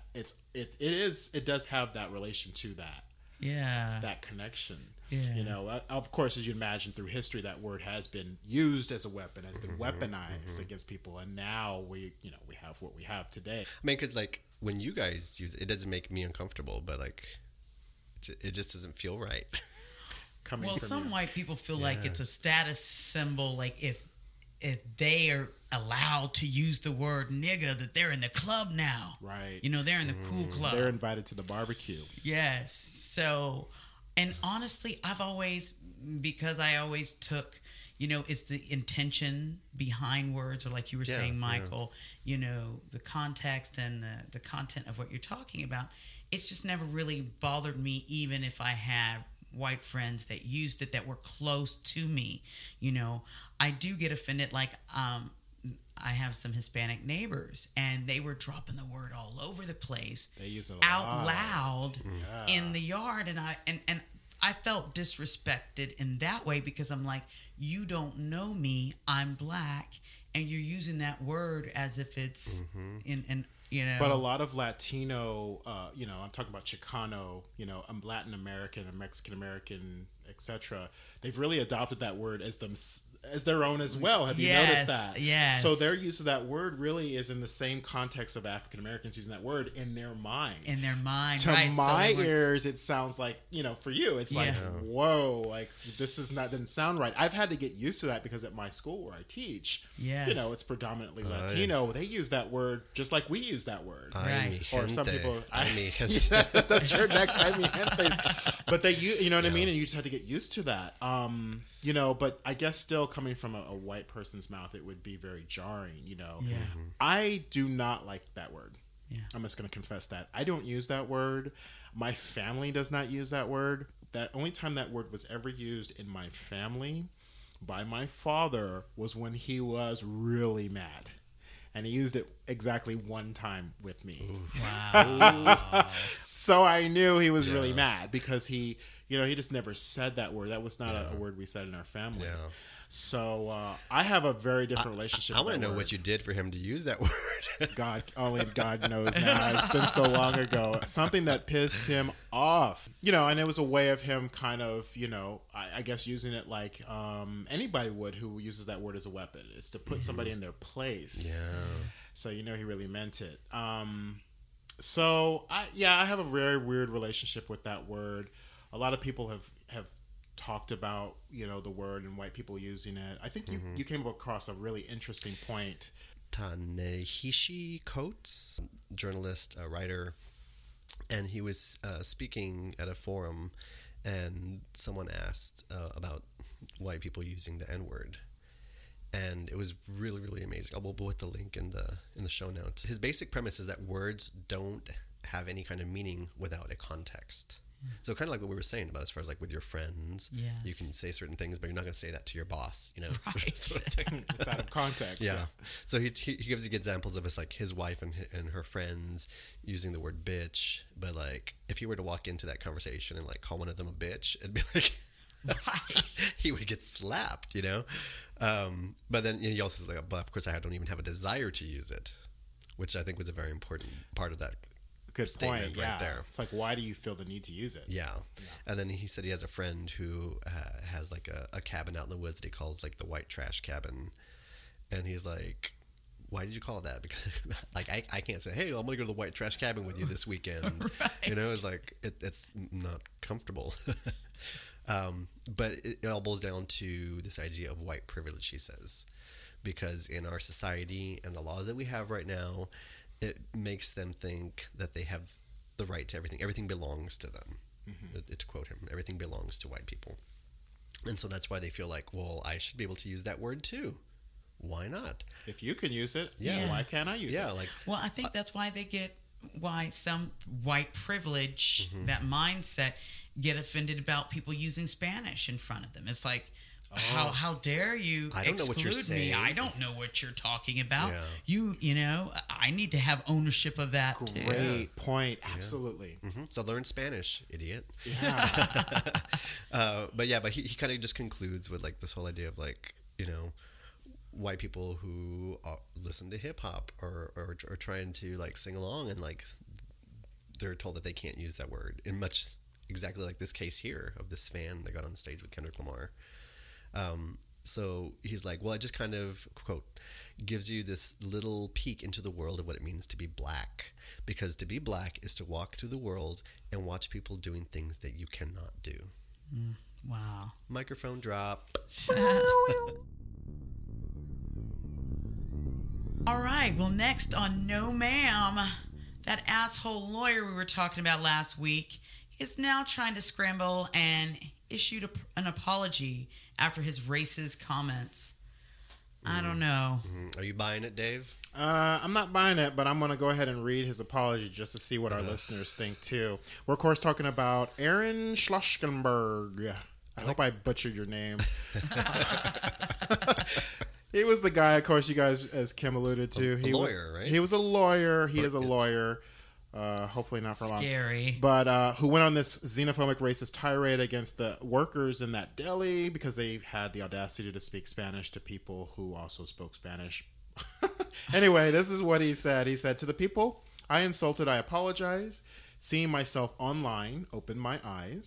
it does have that relation to that. Yeah. That connection. Yeah. You know, of course, as you imagine, through history, that word has been used as a weapon, has been weaponized against people, and now we have what we have today. I mean, because like when you guys use it, it doesn't make me uncomfortable, but like it just doesn't feel right. Well, some white people feel like it's a status symbol. Like if they are allowed to use the word nigga, that they're in the club now. Right. You know, they're in the cool club. They're invited to the barbecue. Yes. So, and honestly, because I always took, you know, it's the intention behind words, or like you were saying, Michael, you know, the context and the content of what you're talking about. It's just never really bothered me, even if I had white friends that used it that were close to me. You know, I do get offended. Like, I have some Hispanic neighbors, and they were dropping the word all over the place. They use it out loud in the yard, and I felt disrespected in that way, because I'm like, you don't know me, I'm black, and you're using that word as if it's in you know. But a lot of Latino, you know, I'm talking about Chicano, you know, Latin American and Mexican American, etc. They've really adopted that word as as their own as well. Have you Yes, noticed that? yes. So their use of that word really is in the same context of African Americans using that word in their mind. In their mind, To right? my So they were- ears, it sounds like, for you, it's like, whoa, like this doesn't sound right. I've had to get used to that because at my school where I teach, Yes. it's predominantly Latino. They use that word just like we use that word. Right. Or some people, gente. that's your next. Gente. But they, you know what I mean, and you just have to get used to that. But I guess still coming from a white person's mouth, it would be very jarring. Yeah. I do not like that word. Yeah. I'm just going to confess that I don't use that word. My family does not use that word. That only time that word was ever used in my family by my father was when he was really mad. And he used it exactly one time with me. Wow. So I knew he was really mad because he just never said that word. That was not a word we said in our family. Yeah. So I have a very different relationship I with want to that know word. what you did for him to use that word. God, only God knows now. It's been so long ago. Something that pissed him off. And it was a way of him kind of, I guess using it like anybody would who uses that word as a weapon. It's to put somebody in their place. Yeah. So he really meant it. So I have a very weird relationship with that word. A lot of people have talked about the word and white people using it. I think you came across a really interesting point. Ta-Nehisi Coates, journalist, writer, and he was speaking at a forum, and someone asked about white people using the N-word, and it was really, really amazing. I'll put the link in the show notes. His basic premise is that words don't have any kind of meaning without a context. So kind of like what we were saying about as far as like with your friends, Yes. you can say certain things, but you're not going to say that to your boss, Right. sort of thing. It's out of context. Yeah. So he gives examples of like his wife and her friends using the word bitch, but like if he were to walk into that conversation and like call one of them a bitch, it'd be like Right. he would get slapped, But then he also says like, but of course I don't even have a desire to use it, which I think was a very important part of that. Good statement point. right Yeah. there. It's like, why do you feel the need to use it? Yeah. And then he said he has a friend who has like a cabin out in the woods that he calls like the white trash cabin. And he's like, why did you call it that? Because like, I can't say, hey, I'm going to go to the white trash cabin with you this weekend. Right. It's like, it's not comfortable. But it all boils down to this idea of white privilege, he says, because in our society and the laws that we have right now, it makes them think that they have the right to everything. Everything belongs to them. To quote him, everything belongs to white people. And so that's why they feel like, well, I should be able to use that word too. Why not? If you can use it, Yeah. why can't I use it? Yeah, like Well, I think that's why why some white privilege, that mindset, get offended about people using Spanish in front of them. It's like, how dare you I don't know what you're exclude me? saying. I don't know what you're talking about. Yeah. I need to have ownership of that too. Great point. Absolutely. so learn Spanish, idiot. Yeah. But he kind of just concludes with like this whole idea of like, white people who listen to hip hop or are trying to like sing along and like they're told that they can't use that word in much exactly like this case here of this fan that got on stage with Kendrick Lamar. So he's like, well, it just kind of, quote, gives you this little peek into the world of what it means to be black. Because to be black is to walk through the world and watch people doing things that you cannot do. Wow. Microphone drop. All right. Well, next on No Ma'am, that asshole lawyer we were talking about last week is now trying to scramble and issued an apology after his racist comments. I don't know. Are you buying it, Dave? I'm not buying it, but I'm going to go ahead and read his apology just to see what our listeners think, too. We're, of course, talking about Aaron Schlosskenberg. I hope I butchered your name. He was the guy, of course, you guys, as Kim alluded to. A lawyer, right? He was a lawyer. He is a lawyer. Hopefully not for long. Scary. But who went on this xenophobic, racist tirade against the workers in that deli because they had the audacity to speak Spanish to people who also spoke Spanish. Anyway, this is what he said. He said, "To the people I insulted, I apologize. Seeing myself online opened my eyes.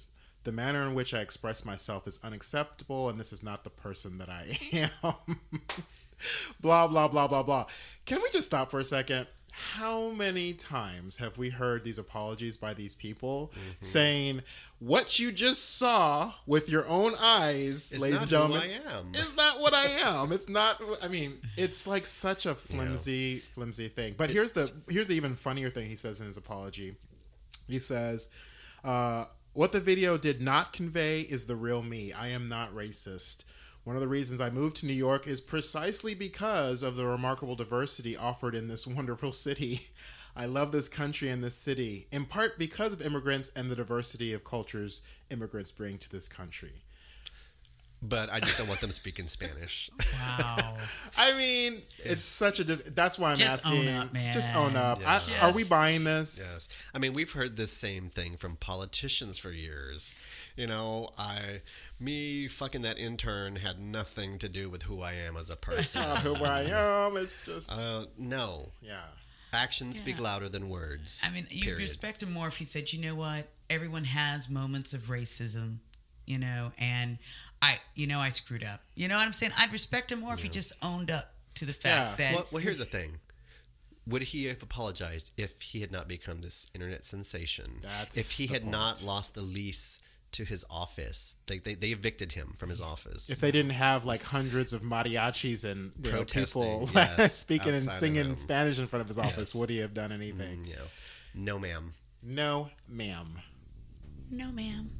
The manner in which I express myself is unacceptable, and this is not the person that I am. Blah, blah, blah, blah, blah. Can we just stop for a second? How many times have we heard these apologies by these people saying, what you just saw with your own eyes, It's ladies not and gentlemen, who I am. is not what I am. It's not, I mean, it's like such a flimsy thing. But here's the even funnier thing he says in his apology. He says, what the video did not convey is the real me. I am not racist. One of the reasons I moved to New York is precisely because of the remarkable diversity offered in this wonderful city. I love this country and this city, in part because of immigrants and the diversity of cultures immigrants bring to this country. But I just don't want them speaking Spanish. Wow. I mean, it's such a... that's why I'm Just asking. own up, man. Just own up. Yeah. Are we buying this? Yes. I mean, we've heard this same thing from politicians for years. You know, me fucking that intern had nothing to do with who I am as a person. Not who I am. It's just... No. yeah. Actions speak louder than words. I mean, you'd respect him more if he said, you know what? Everyone has moments of racism, you know, and I screwed up. You know what I'm saying? I'd respect him more if he just owned up to the fact that... Well, here's the thing. Would he have apologized if he had not become this internet sensation? If he had not lost the lease to his office? They evicted him from his office. If they didn't have like hundreds of mariachis and Protesting, people yes, speaking and outside of singing him. Spanish in front of his office, would he have done anything? No, ma'am. No, ma'am. No, ma'am.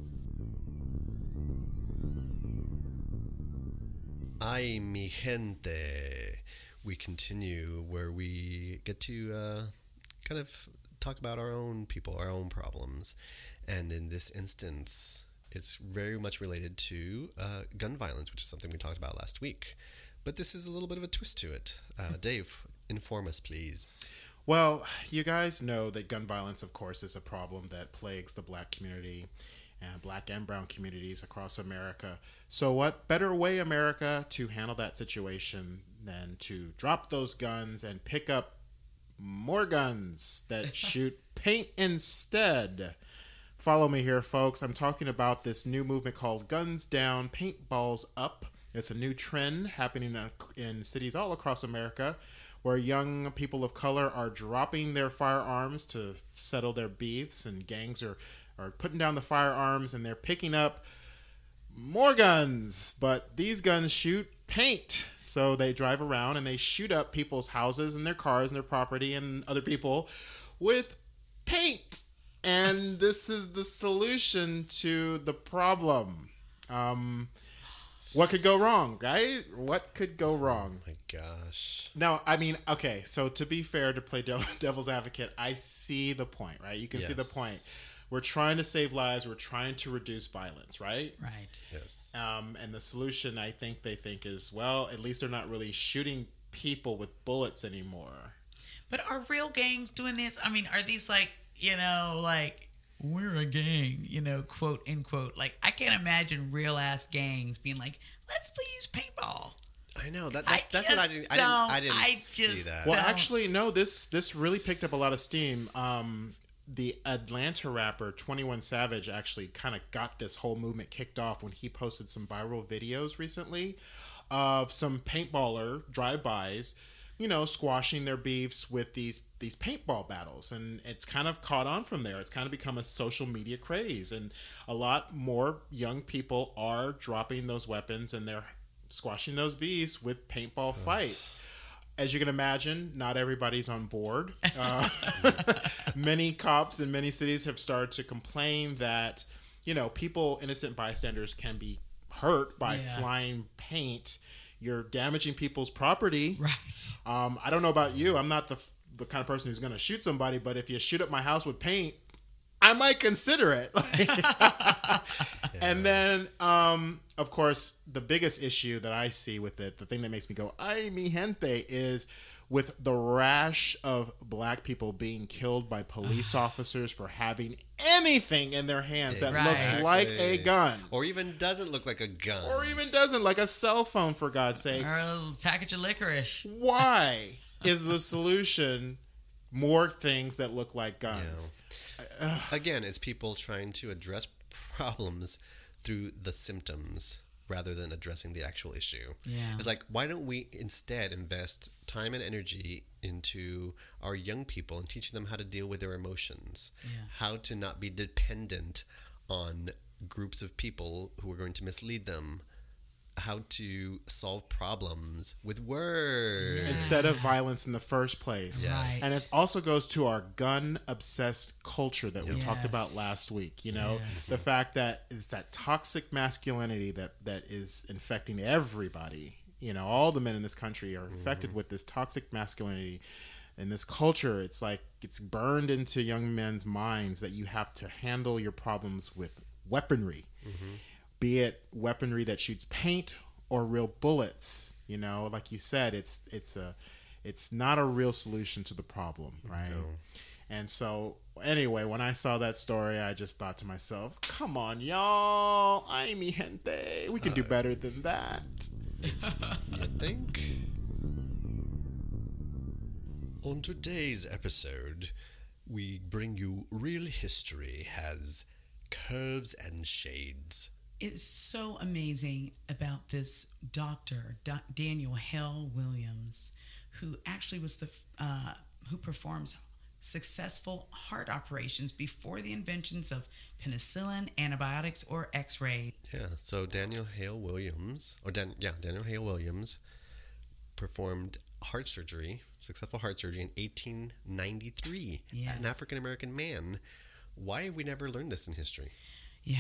Ay, mi gente. We continue where we get to kind of talk about our own people, our own problems. And in this instance, it's very much related to gun violence, which is something we talked about last week. But this is a little bit of a twist to it. Dave, inform us, please. Well, you guys know that gun violence, of course, is a problem that plagues the black community and black and brown communities across America. So what better way, America, to handle that situation than to drop those guns and pick up more guns that shoot paint instead? Follow me here, folks. I'm talking about this new movement called Guns Down, Paintballs Up. It's a new trend happening in cities all across America where young people of color are dropping their firearms to settle their beefs, and gangs are putting down the firearms and they're picking up more guns. But these guns shoot paint. So they drive around and they shoot up people's houses and their cars and their property and other people with paint. And this is the solution to the problem. What could go wrong, right? What could go wrong? Oh my gosh. Now, I mean, okay, so to be fair, to play devil's advocate, I see the point, right? You can see the point. We're trying to save lives. We're trying to reduce violence, right? Right. Yes. And the solution, I think they think is, well, at least they're not really shooting people with bullets anymore. But are real gangs doing this? I mean, are these like, like, we're a gang, quote, end quote. Like, I can't imagine real ass gangs being like, let's use paintball. I know that's what I didn't see that. Well, actually, no. This really picked up a lot of steam. The Atlanta rapper 21 Savage actually kind of got this whole movement kicked off when he posted some viral videos recently of some paintballer drive-bys, squashing their beefs with these paintball battles, and it's kind of caught on from there. It's kind of become a social media craze, and a lot more young people are dropping those weapons and they're squashing those beefs with paintball fights. As you can imagine, not everybody's on board. Many cops in many cities have started to complain that, people, innocent bystanders, can be hurt by flying paint. You're damaging people's property. Right. I don't know about you. I'm not the kind of person who's going to shoot somebody, but if you shoot up my house with paint, I might consider it. And then, of course, the biggest issue that I see with it, the thing that makes me go, ay, mi gente, is with the rash of black people being killed by police officers for having anything in their hands that looks like a gun. Or even doesn't look like a gun. Or even doesn't, like a cell phone, for God's sake. Or a package of licorice. Why is the solution more things that look like guns? Again, it's people trying to address problems through the symptoms rather than addressing the actual issue. Yeah. It's like, why don't we instead invest time and energy into our young people and teaching them how to deal with their emotions, how to not be dependent on groups of people who are going to mislead them, how to solve problems with words instead of violence in the first place. Yes. And it also goes to our gun-obsessed culture that we talked about last week. You know, the fact that it's that toxic masculinity that is infecting everybody. You know, all the men in this country are infected with this toxic masculinity. In this culture, it's like it's burned into young men's minds that you have to handle your problems with weaponry. Be it weaponry that shoots paint or real bullets. You know, like you said, it's not a real solution to the problem, right? No. And so, anyway, when I saw that story, I just thought to myself, come on, y'all. Ay, mi gente. We can do better than that. You think? On today's episode, we bring you Real History Has Curves and Shades. It's so amazing about this doctor, Daniel Hale Williams, who actually was who performs successful heart operations before the inventions of penicillin, antibiotics, or X-ray. Yeah, so Daniel Hale Williams performed heart surgery, successful heart surgery in 1893. Yeah. An African-American man. Why have we never learned this in history? Yeah.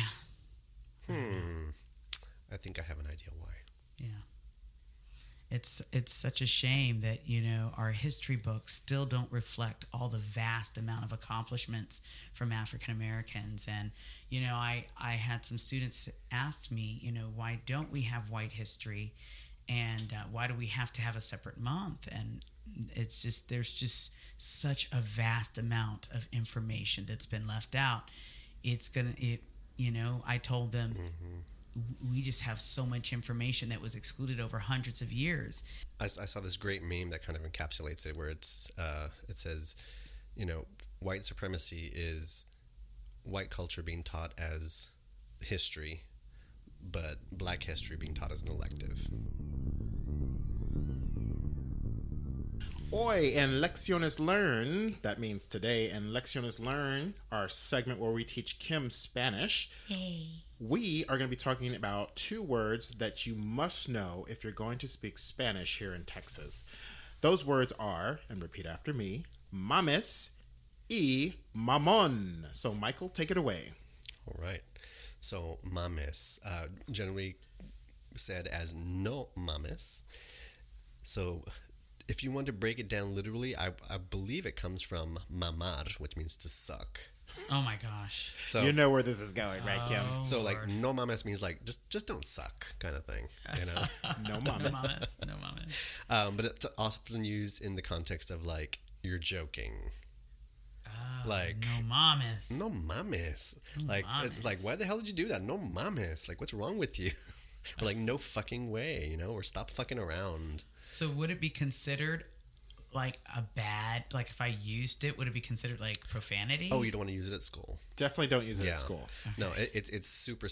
I think I have an idea why. Yeah. It's such a shame that, you know, our history books still don't reflect all the vast amount of accomplishments from African Americans. And, you know, I had some students ask me, you know, why don't we have white history? And why do we have to have a separate month? And it's just, there's just such a vast amount of information that's been left out. You know, I told them, we just have so much information that was excluded over hundreds of years. I saw this great meme that kind of encapsulates it, where it says, you know, white supremacy is white culture being taught as history, but black history being taught as an elective. Hoy en Lecciones Learn, that means today in Lecciones Learn, our segment where we teach Kim Spanish. Hey. We are going to be talking about 2 words that you must know if you're going to speak Spanish here in Texas. Those words are, and repeat after me, mames y mamon. So, Michael, take it away. All right. So, mames, generally said as no mames. So, if you want to break it down literally, I believe it comes from mamar, which means to suck. Oh my gosh. So You know where this is going, right, Kim? so like no mames means like just don't suck kind of thing, you know. No No mames. mames. No mames. But it's often used in the context of like you're joking. Like No mames. no mames. Like it's mames. like why the hell did you do that? No mames. Like what's wrong with you? Or like no fucking way, you know, or stop fucking around. So would it be considered like a bad, like if I used it, would it be considered like profanity? Oh, you don't want to use it at school. Definitely don't use it at school. No, it's super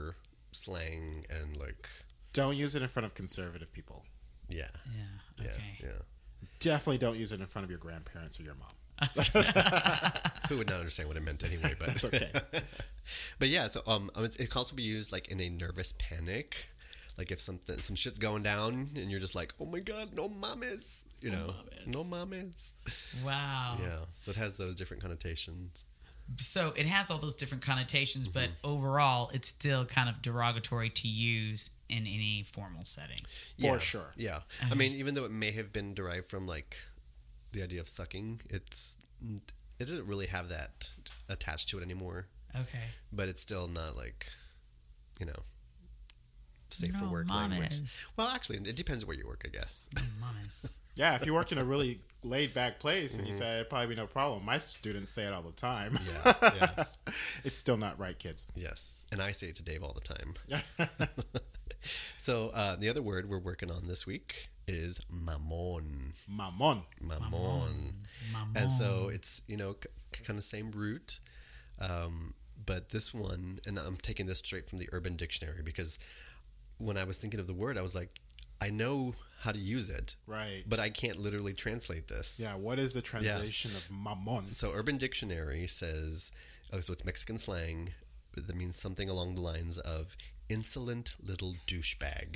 slang and like Don't use it in front of conservative people. yeah. Yeah. Okay. Yeah. Definitely don't use it in front of your grandparents or your mom. Who would not understand what it meant anyway, but It's okay. But yeah, so it can also be used like in a nervous panic. Like if some shit's going down and you're just like, oh my god, no mames, you know, no mames. Wow. Yeah, so it has those different connotations. So it has all those different connotations, but overall, it's still kind of derogatory to use in any formal setting. Yeah, For sure. Yeah, I mean, even though it may have been derived from like the idea of sucking, it doesn't really have that attached to it anymore. Okay. But it's still not like, you know, safe for No work mames. language. Well, actually, it depends where you work, I guess. No mames. Yeah, if you worked in a really laid-back place and you said it'd probably be no problem. My students say it all the time. Yeah, yes. It's still not right, kids. Yes, and I say it to Dave all the time. So the other word we're working on this week is mamon. Mamon. Mamon. And so it's, you know, kind of same root. But this one, and I'm taking this straight from the Urban Dictionary, because when I was thinking of the word, I was like, I know how to use it, Right. but I can't literally translate this. Yeah, what is the translation of mamon? So Urban Dictionary says, so it's Mexican slang that means something along the lines of insolent little douchebag.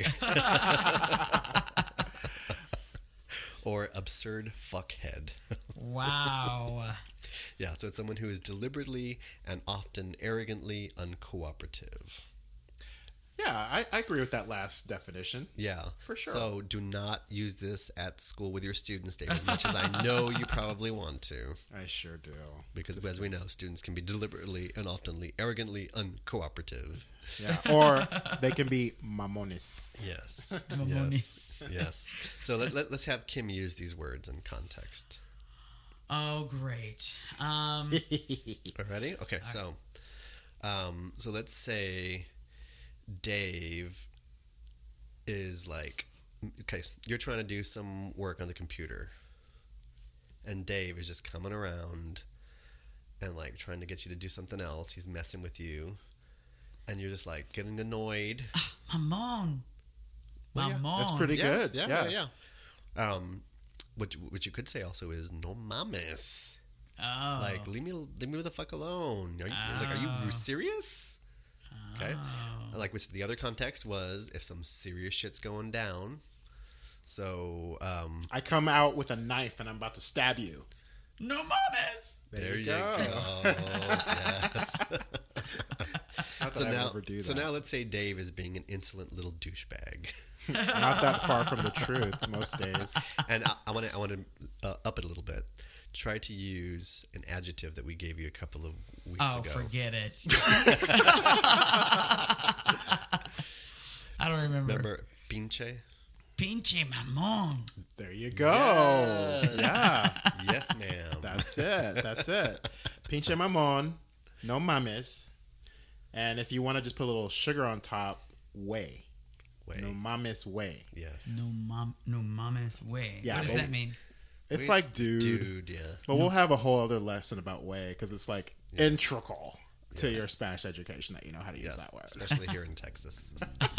Or absurd fuckhead. Wow. Yeah, so it's someone who is deliberately and often arrogantly uncooperative. Yeah, I agree with that last definition. Yeah. For sure. So do not use this at school with your students, David, as much as I know you probably want to. I sure do. Because as we know, students can be deliberately and oftenly arrogantly uncooperative. Yeah, or they can be mamones. Yes. Mamones. Yes. So let's have Kim use these words in context. Oh, great. Ready? Okay, so let's say Dave is like, okay, you're trying to do some work on the computer, and Dave is just coming around and like trying to get you to do something else. He's messing with you, and you're just like getting annoyed. Mamon. Well, yeah. Mamon. That's pretty good. Yeah. What you could say also is no mames. Oh. Like leave me the fuck alone. Are you serious? Okay. Like the other context was if some serious shit's going down. So I come out with a knife and I'm about to stab you. No mames. there you go. Yes. So now let's say Dave is being an insolent little douchebag. Not that far from the truth most days. And I want to up it a little bit. Try to use an adjective that we gave you a couple of weeks ago. Oh, forget it. I don't remember. Remember pinche? Pinche mamon. There you go. Yes. Yeah. Yes, ma'am. That's it. Pinche mamon, no mames. And if you want to just put a little sugar on top, way. No mames way. Yes. No mames way. Yeah, What does that mean? It's like dude. Dude, yeah. But we'll have a whole other lesson about way because it's like integral to your Spanish education that you know how to use that word. Especially here in Texas.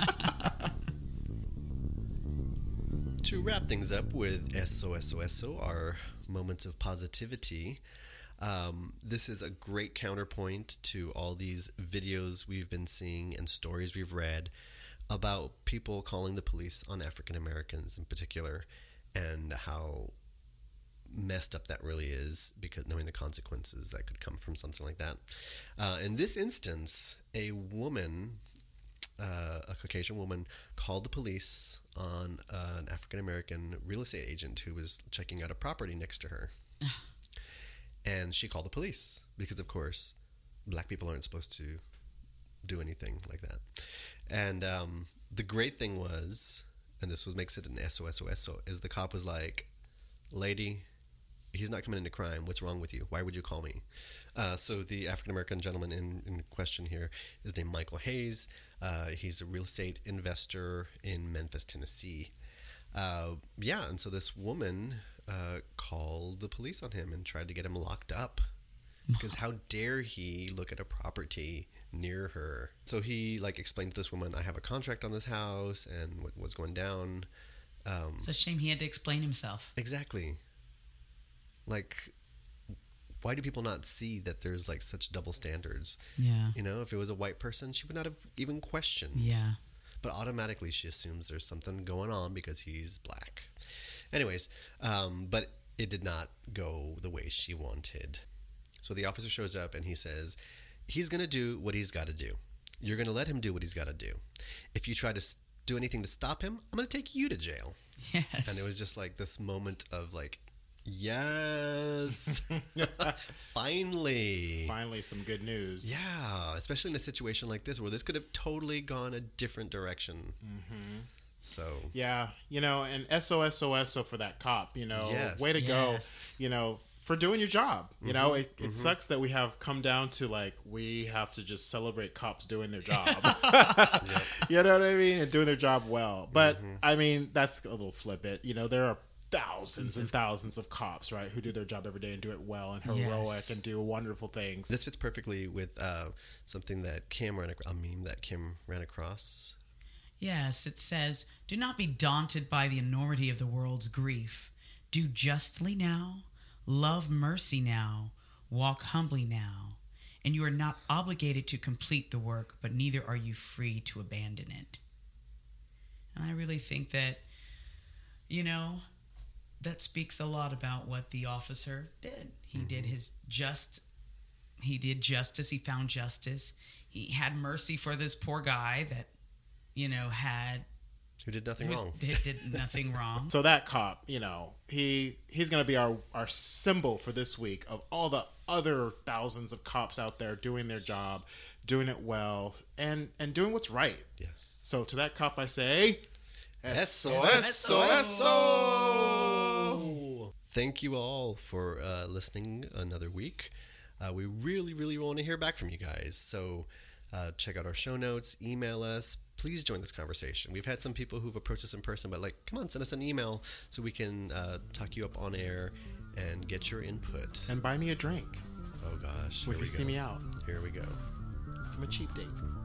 To wrap things up with eso, our moments of positivity, this is a great counterpoint to all these videos we've been seeing and stories we've read about people calling the police on African Americans in particular, and how messed up that really is, because knowing the consequences that could come from something like that. In this instance, a woman, a Caucasian woman, called the police on an African American real estate agent who was checking out a property next to her. And she called the police because, of course, black people aren't supposed to do anything like that. And the great thing was, and this makes it an SOSO, is the cop was like, lady, he's not committing a crime. What's wrong with you? Why would you call me? So the African-American gentleman in question here is named Michael Hayes. He's a real estate investor in Memphis, Tennessee. And so this woman called the police on him and tried to get him locked up. Because how dare he look at a property near her? So he explained to this woman, I have a contract on this house and what's going down. It's a shame he had to explain himself. Exactly. Why do people not see that there's such double standards? Yeah. If it was a white person, she would not have even questioned. Yeah. But automatically she assumes there's something going on because he's black. Anyways, but it did not go the way she wanted. So the officer shows up and he says, he's going to do what he's got to do. You're going to let him do what he's got to do. If you try to do anything to stop him, I'm going to take you to jail. Yes. And it was just this moment of yes, finally some good news. Yeah, especially in a situation like this where this could have totally gone a different direction. Mm-hmm. So yeah, and SOSO for that cop, yes. Way to go, Yes. For doing your job. Mm-hmm. It sucks that we have come down to we have to just celebrate cops doing their job. You know what I mean? And doing their job well. But I mean, that's a little flip it. There are thousands and thousands of cops, right, who do their job every day and do it well and heroic and do wonderful things. This fits perfectly with something that Kim ran a meme that Kim ran across. Yes, it says, "Do not be daunted by the enormity of the world's grief. Do justly now, love mercy now, walk humbly now, and you are not obligated to complete the work, but neither are you free to abandon it." And I really think that, that speaks a lot about what the officer did. He did justice. He found justice. He had mercy for this poor guy that, Who did nothing wrong. Did nothing wrong. So that cop, he's going to be our symbol for this week of all the other thousands of cops out there doing their job, doing it well, and doing what's right. Yes. So to that cop, I say, Eso. Thank you all for listening another week. We really, really want to hear back from you guys. So check out our show notes, email us. Please join this conversation. We've had some people who've approached us in person, but come on, send us an email so we can talk you up on air and get your input. And buy me a drink. Oh, gosh. If you see me out. Here we go. I'm a cheap date.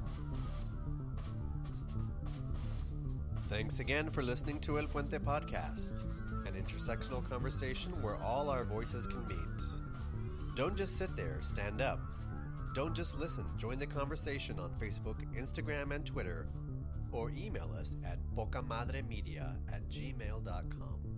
Thanks again for listening to El Puente Podcast, an intersectional conversation where all our voices can meet. Don't just sit there, stand up. Don't just listen, join the conversation on Facebook, Instagram, and Twitter, or email us at pocamadremedia@gmail.com.